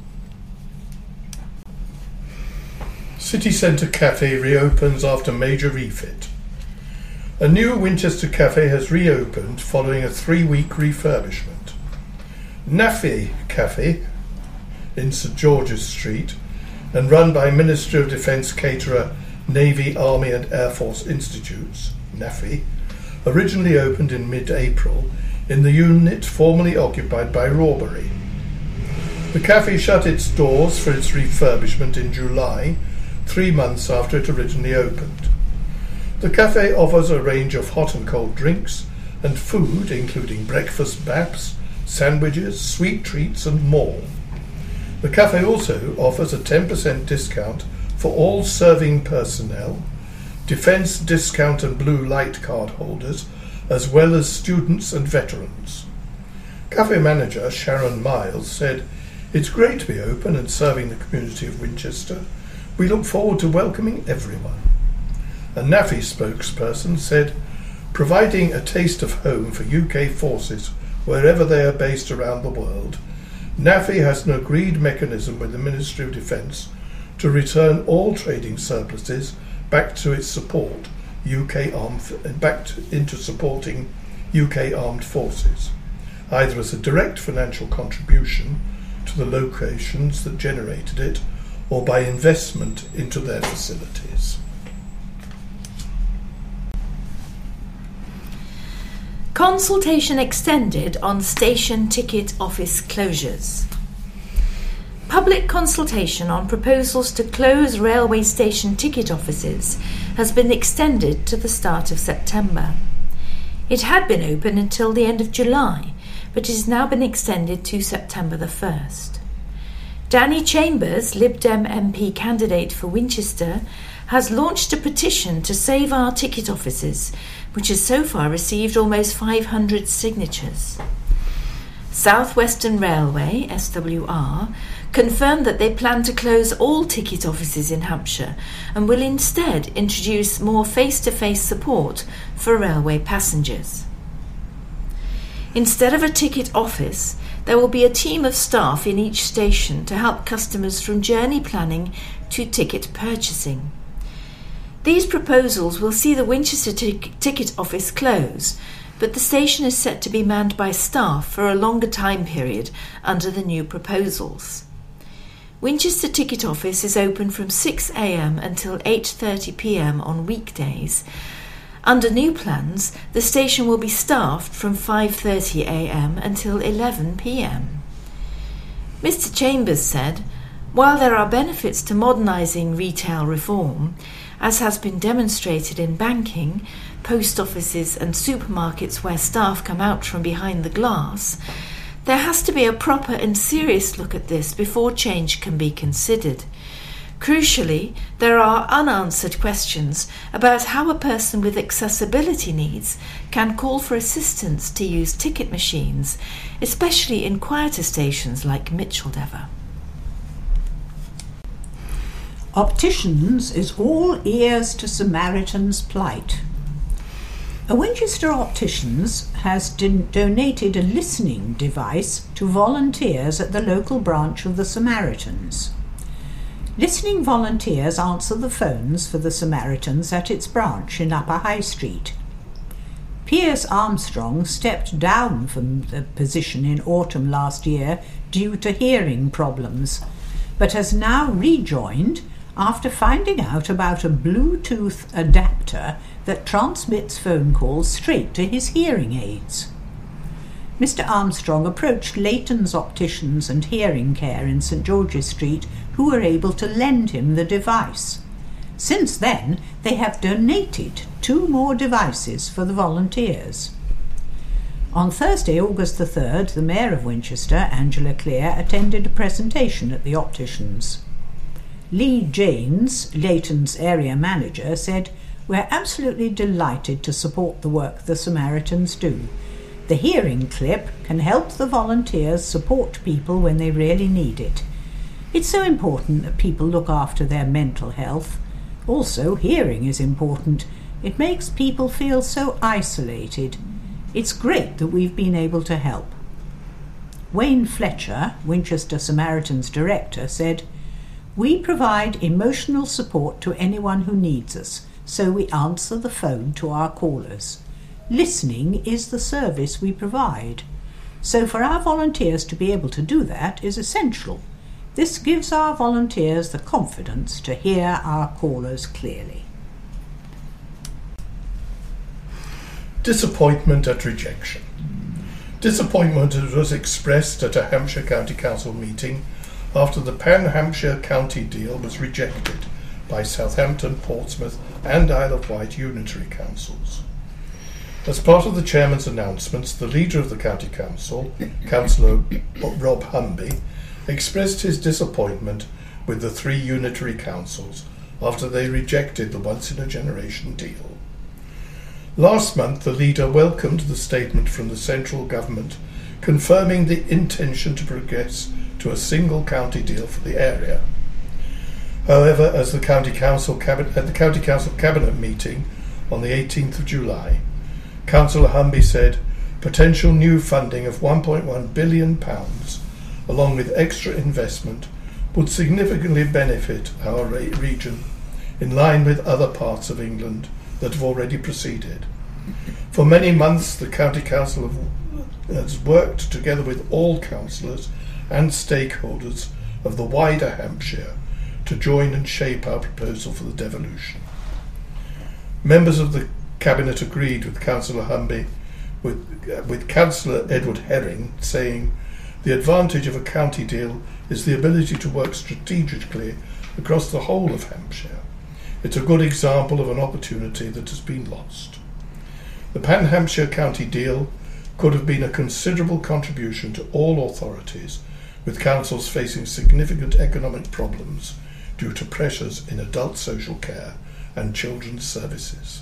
City Centre Cafe reopens after major refit. A new Winchester cafe has reopened following a 3-week refurbishment. NAFI Cafe in St George's Street and run by Ministry of Defence caterer Navy, Army and Air Force Institutes, NAFI, originally opened in mid-April in the unit formerly occupied by Rawbury. The cafe shut its doors for its refurbishment in July, 3 months after it originally opened. The cafe offers a range of hot and cold drinks and food, including breakfast baps, sandwiches, sweet treats and more. The cafe also offers a 10% discount for all serving personnel, Defence discount and blue light card holders, as well as students and veterans. Cafe manager Sharon Miles said, "It's great to be open and serving the community of Winchester. We look forward to welcoming everyone." A NAFI spokesperson said, "Providing a taste of home for UK forces wherever they are based around the world, NAFI has an agreed mechanism with the Ministry of Defence to return all trading surpluses back to its support into supporting UK armed forces, either as a direct financial contribution to the locations that generated it or by investment into their facilities." Consultation extended on station ticket office closures. Public consultation on proposals to close railway station ticket offices has been extended to the start of September. It had been open until the end of July, but it has now been extended to September the 1st. Danny Chambers, Lib Dem MP candidate for Winchester, has launched a petition to save our ticket offices, which has so far received almost 500 signatures. South Western Railway, SWR, confirmed that they plan to close all ticket offices in Hampshire and will instead introduce more face-to-face support for railway passengers. Instead of a ticket office, there will be a team of staff in each station to help customers from journey planning to ticket purchasing. These proposals will see the Winchester ticket office close, but the station is set to be manned by staff for a longer time period under the new proposals. Winchester ticket office is open from 6 a.m. until 8:30 p.m. on weekdays. Under new plans, the station will be staffed from 5:30 a.m. until 11 p.m. Mr. Chambers said, "While there are benefits to modernising retail reform, as has been demonstrated in banking, post offices and supermarkets where staff come out from behind the glass, there has to be a proper and serious look at this before change can be considered. Crucially, there are unanswered questions about how a person with accessibility needs can call for assistance to use ticket machines, especially in quieter stations like Micheldever." Opticians is all ears to Samaritan's plight. A Winchester Opticians has donated a listening device to volunteers at the local branch of the Samaritans. Listening volunteers answer the phones for the Samaritans at its branch in Upper High Street. Piers Armstrong stepped down from the position in autumn last year due to hearing problems, but has now rejoined after finding out about a Bluetooth adapter that transmits phone calls straight to his hearing aids. Mr. Armstrong approached Leighton's Opticians and Hearing Care in St George's Street, who were able to lend him the device. Since then, they have donated 2 more devices for the volunteers. On Thursday, August the 3rd, the Mayor of Winchester, Angela Clear, attended a presentation at the Opticians. Lee Janes, Leighton's area manager, said, "We're absolutely delighted to support the work the Samaritans do. The hearing clip can help the volunteers support people when they really need it. It's so important that people look after their mental health. Also, hearing is important. It makes people feel so isolated. It's great that we've been able to help." Wayne Fletcher, Winchester Samaritans director, said, "We provide emotional support to anyone who needs us, so we answer the phone to our callers. Listening is the service we provide. So for our volunteers to be able to do that is essential. This gives our volunteers the confidence to hear our callers clearly." Disappointment at rejection. Disappointment was expressed at a Hampshire County Council meeting after the Pan Hampshire County deal was rejected by Southampton, Portsmouth and Isle of Wight unitary councils. As part of the chairman's announcements, the leader of the county council, Councillor Rob Humby, expressed his disappointment with the 3 unitary councils after they rejected the once-in-a-generation deal. Last month, the leader welcomed the statement from the central government confirming the intention to progress to a single county deal for the area. However, as at the County Council Cabinet meeting on the 18th of July, Councillor Humby said potential new funding of £1.1 billion, along with extra investment, would significantly benefit our region in line with other parts of England that have already proceeded. For many months, the County Council has worked together with all councillors and stakeholders of the wider Hampshire to join and shape our proposal for the devolution. Members of the Cabinet agreed with Councillor Humby, with Councillor Edward Herring saying, "The advantage of a county deal is the ability to work strategically across the whole of Hampshire. It's a good example of an opportunity that has been lost. The Pan Hampshire County deal could have been a considerable contribution to all authorities, with councils facing significant economic problems due to pressures in adult social care and children's services."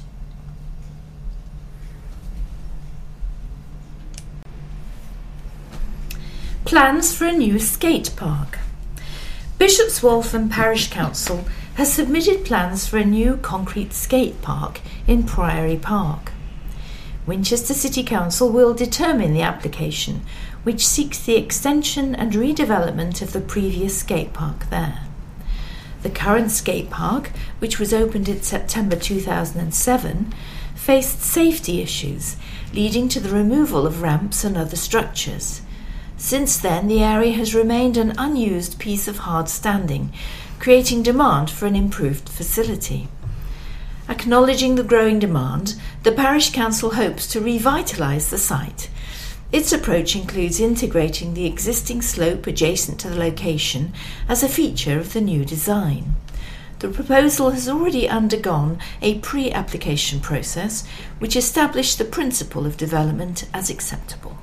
Plans for a new skate park. Bishop's Waltham Parish Council has submitted plans for a new concrete skate park in Priory Park. Winchester City Council will determine the application, which seeks the extension and redevelopment of the previous skate park there. The current skate park, which was opened in September 2007, faced safety issues, leading to the removal of ramps and other structures. Since then, the area has remained an unused piece of hard standing, creating demand for an improved facility. Acknowledging the growing demand, the Parish Council hopes to revitalise the site. Its approach includes integrating the existing slope adjacent to the location as a feature of the new design. The proposal has already undergone a pre-application process which established the principle of development as acceptable.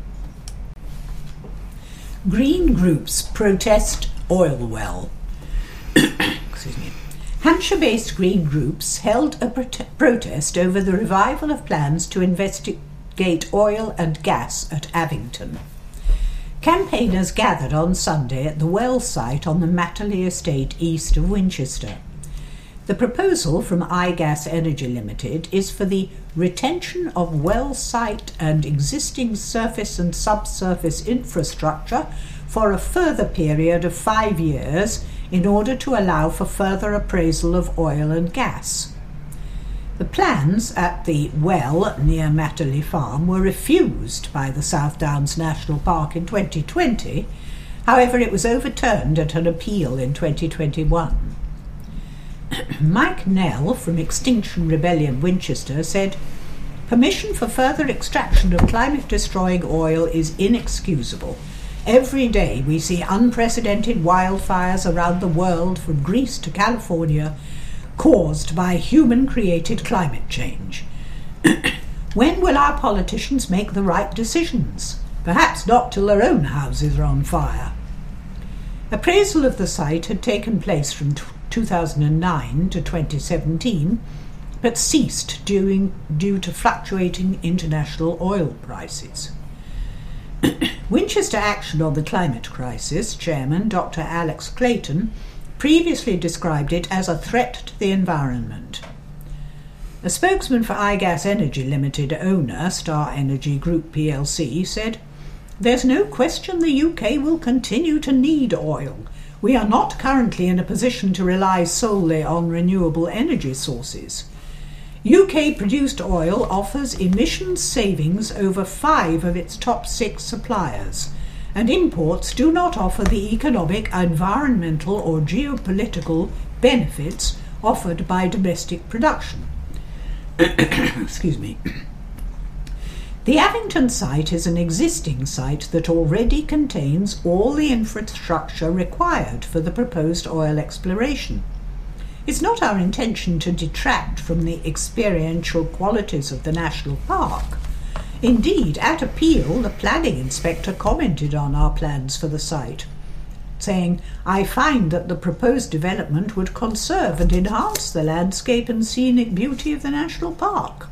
Green groups protest oil well. Excuse me. Hampshire-based Green groups held a protest over the revival of plans to investigate oil and gas at Avington. Campaigners gathered on Sunday at the well site on the Matterley estate east of Winchester. The proposal from iGas Energy Limited is for the retention of well site and existing surface and subsurface infrastructure for a further period of 5 years in order to allow for further appraisal of oil and gas. The plans at the well near Matterley Farm were refused by the South Downs National Park in 2020. However, it was overturned at an appeal in 2021. Mike Nell from Extinction Rebellion Winchester said, "Permission for further extraction of climate-destroying oil is inexcusable. Every day we see unprecedented wildfires around the world from Greece to California caused by human-created climate change. When will our politicians make the right decisions? Perhaps not till their own houses are on fire." Appraisal of the site had taken place from 2009 to 2017, but ceased due to fluctuating international oil prices. Winchester Action on the Climate Crisis Chairman Dr. Alex Clayton previously described it as a threat to the environment. A spokesman for iGas Energy Limited owner Star Energy Group plc said, "There's no question the UK will continue to need oil. We are not currently in a position to rely solely on renewable energy sources. UK-produced oil offers emissions savings over 5 of its top 6 suppliers, and imports do not offer the economic, environmental or geopolitical benefits offered by domestic production." Excuse me. The Avington site is an existing site that already contains all the infrastructure required for the proposed oil exploration. It's not our intention to detract from the experiential qualities of the national park. Indeed, at appeal, the planning inspector commented on our plans for the site, saying, "I find that the proposed development would conserve and enhance the landscape and scenic beauty of the national park."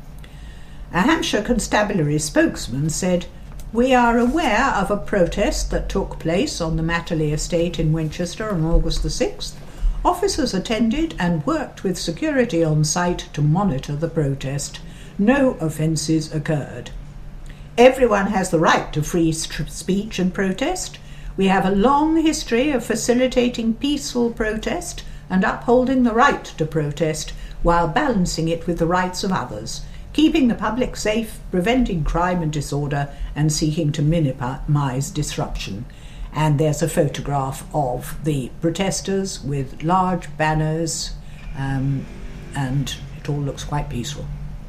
A Hampshire Constabulary spokesman said, "We are aware of a protest that took place on the Matterley estate in Winchester on August the 6th. Officers attended and worked with security on site to monitor the protest. No offences occurred. Everyone has the right to free speech and protest. We have a long history of facilitating peaceful protest and upholding the right to protest while balancing it with the rights of others, keeping the public safe, preventing crime and disorder, and seeking to minimise disruption." And there's a photograph of the protesters with large banners, and it all looks quite peaceful.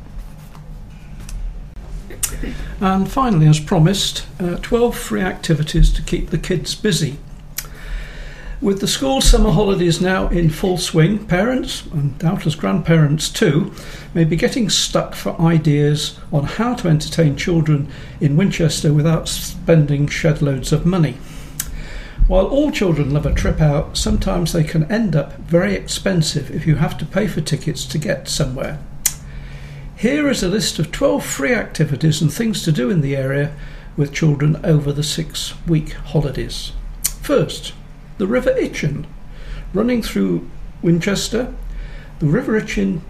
And finally, as promised, 12 free activities to keep the kids busy. With the school summer holidays now in full swing, parents, and doubtless grandparents too, may be getting stuck for ideas on how to entertain children in Winchester without spending shed loads of money. While all children love a trip out, sometimes they can end up very expensive if you have to pay for tickets to get somewhere. Here is a list of 12 free activities and things to do in the area with children over the 6-week holidays. First, the River Itchen. Running through Winchester, the River Itchen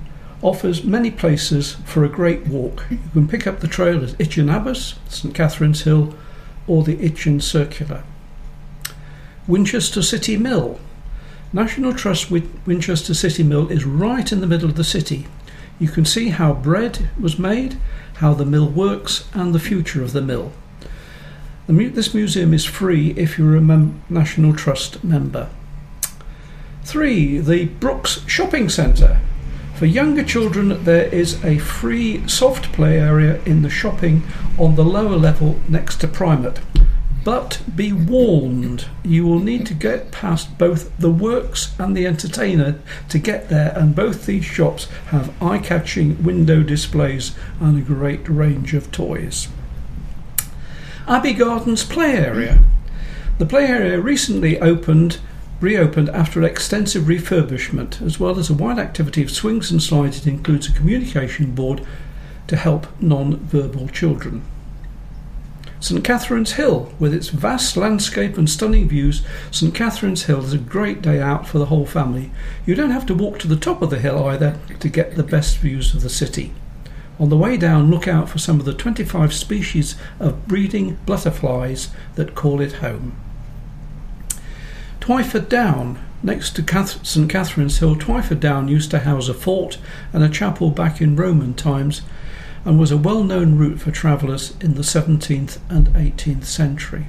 offers many places for a great walk. You can pick up the trail at Itchen Abbas, St Catherine's Hill, or the Itchen Circular. Winchester City Mill. National Trust Winchester City Mill is right in the middle of the city. You can see how bread was made, how the mill works, and the future of the mill. This museum is free if you're a National Trust member. 3. The Brooks Shopping Centre. For younger children, there is a free soft play area in the shopping on the lower level next to Primate. But be warned, you will need to get past both the Works and the Entertainer to get there, and both these shops have eye-catching window displays and a great range of toys. Abbey Gardens Play Area. The play area recently reopened after extensive refurbishment, as well as a wide activity of swings and slides. It includes a communication board to help non-verbal children. St Catherine's Hill, with its vast landscape and stunning views, St Catherine's Hill is a great day out for the whole family. You don't have to walk to the top of the hill either to get the best views of the city. On the way down, look out for some of the 25 species of breeding butterflies that call it home. Twyford Down. Next to St Catherine's Hill, Twyford Down used to house a fort and a chapel back in Roman times, and was a well-known route for travellers in the 17th and 18th century.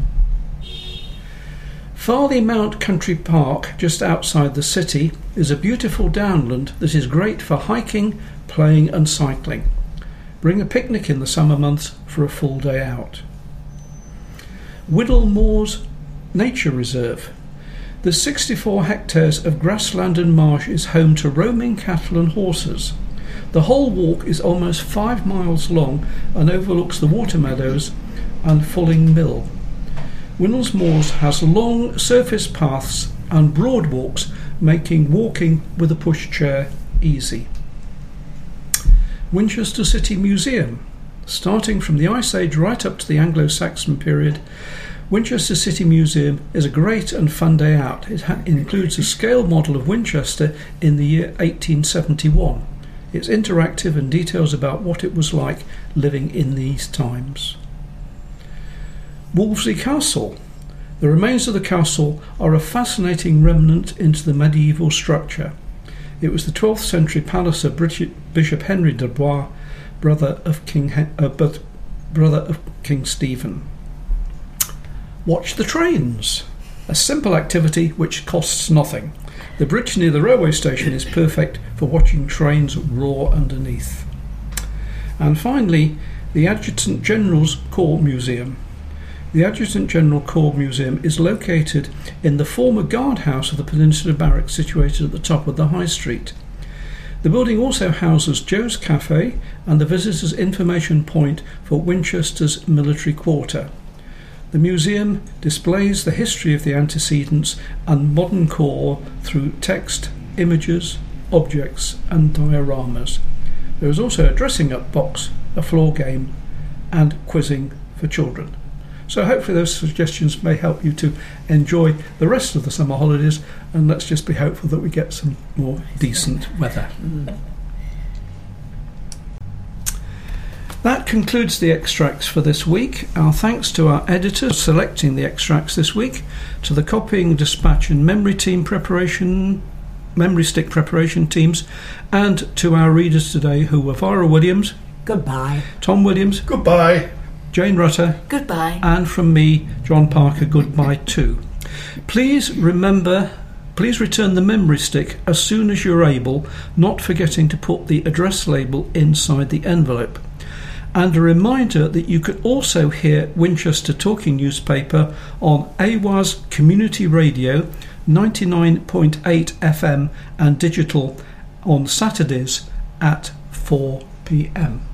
Farley Mount Country Park, just outside the city, is a beautiful downland that is great for hiking, playing and cycling. Bring a picnic in the summer months for a full day out. Whittle Moors Nature Reserve. The 64 hectares of grassland and marsh is home to roaming cattle and horses. The whole walk is almost 5 miles long and overlooks the water meadows and Fulling Mill. Whittles Moors has long surface paths and broad walks, making walking with a pushchair easy. Winchester City Museum. Starting from the Ice Age right up to the Anglo-Saxon period, Winchester City Museum is a great and fun day out. It includes a scale model of Winchester in the year 1871. It's interactive and details about what it was like living in these times. Wolvesey Castle. The remains of the castle are a fascinating remnant into the medieval structure. It was the 12th century palace of Bishop Henry de Bois, brother of King Stephen. Watch the trains. A simple activity which costs nothing. The bridge near the railway station is perfect for watching trains roar underneath. And finally, the Adjutant General's Corps Museum. The Adjutant General Corps Museum is located in the former guardhouse of the Peninsula Barracks, situated at the top of the High Street. The building also houses Joe's Cafe and the visitors' information point for Winchester's military quarter. The museum displays the history of the antecedents and modern corps through text, images, objects and dioramas. There is also a dressing-up box, a floor game and quizzing for children. So hopefully those suggestions may help you to enjoy the rest of the summer holidays, and let's just be hopeful that we get some more decent weather. That concludes the extracts for this week. Our thanks to our editors selecting the extracts this week, to the copying, dispatch and memory stick preparation teams, and to our readers today, who were Vara Williams. Goodbye. Tom Williams. Goodbye. Jane Rutter. Goodbye. And from me, John Parker, goodbye too. Please return the memory stick as soon as you're able, not forgetting to put the address label inside the envelope. And a reminder that you could also hear Winchester Talking Newspaper on AWAS Community Radio 99.8 FM and digital on Saturdays at 4 p.m.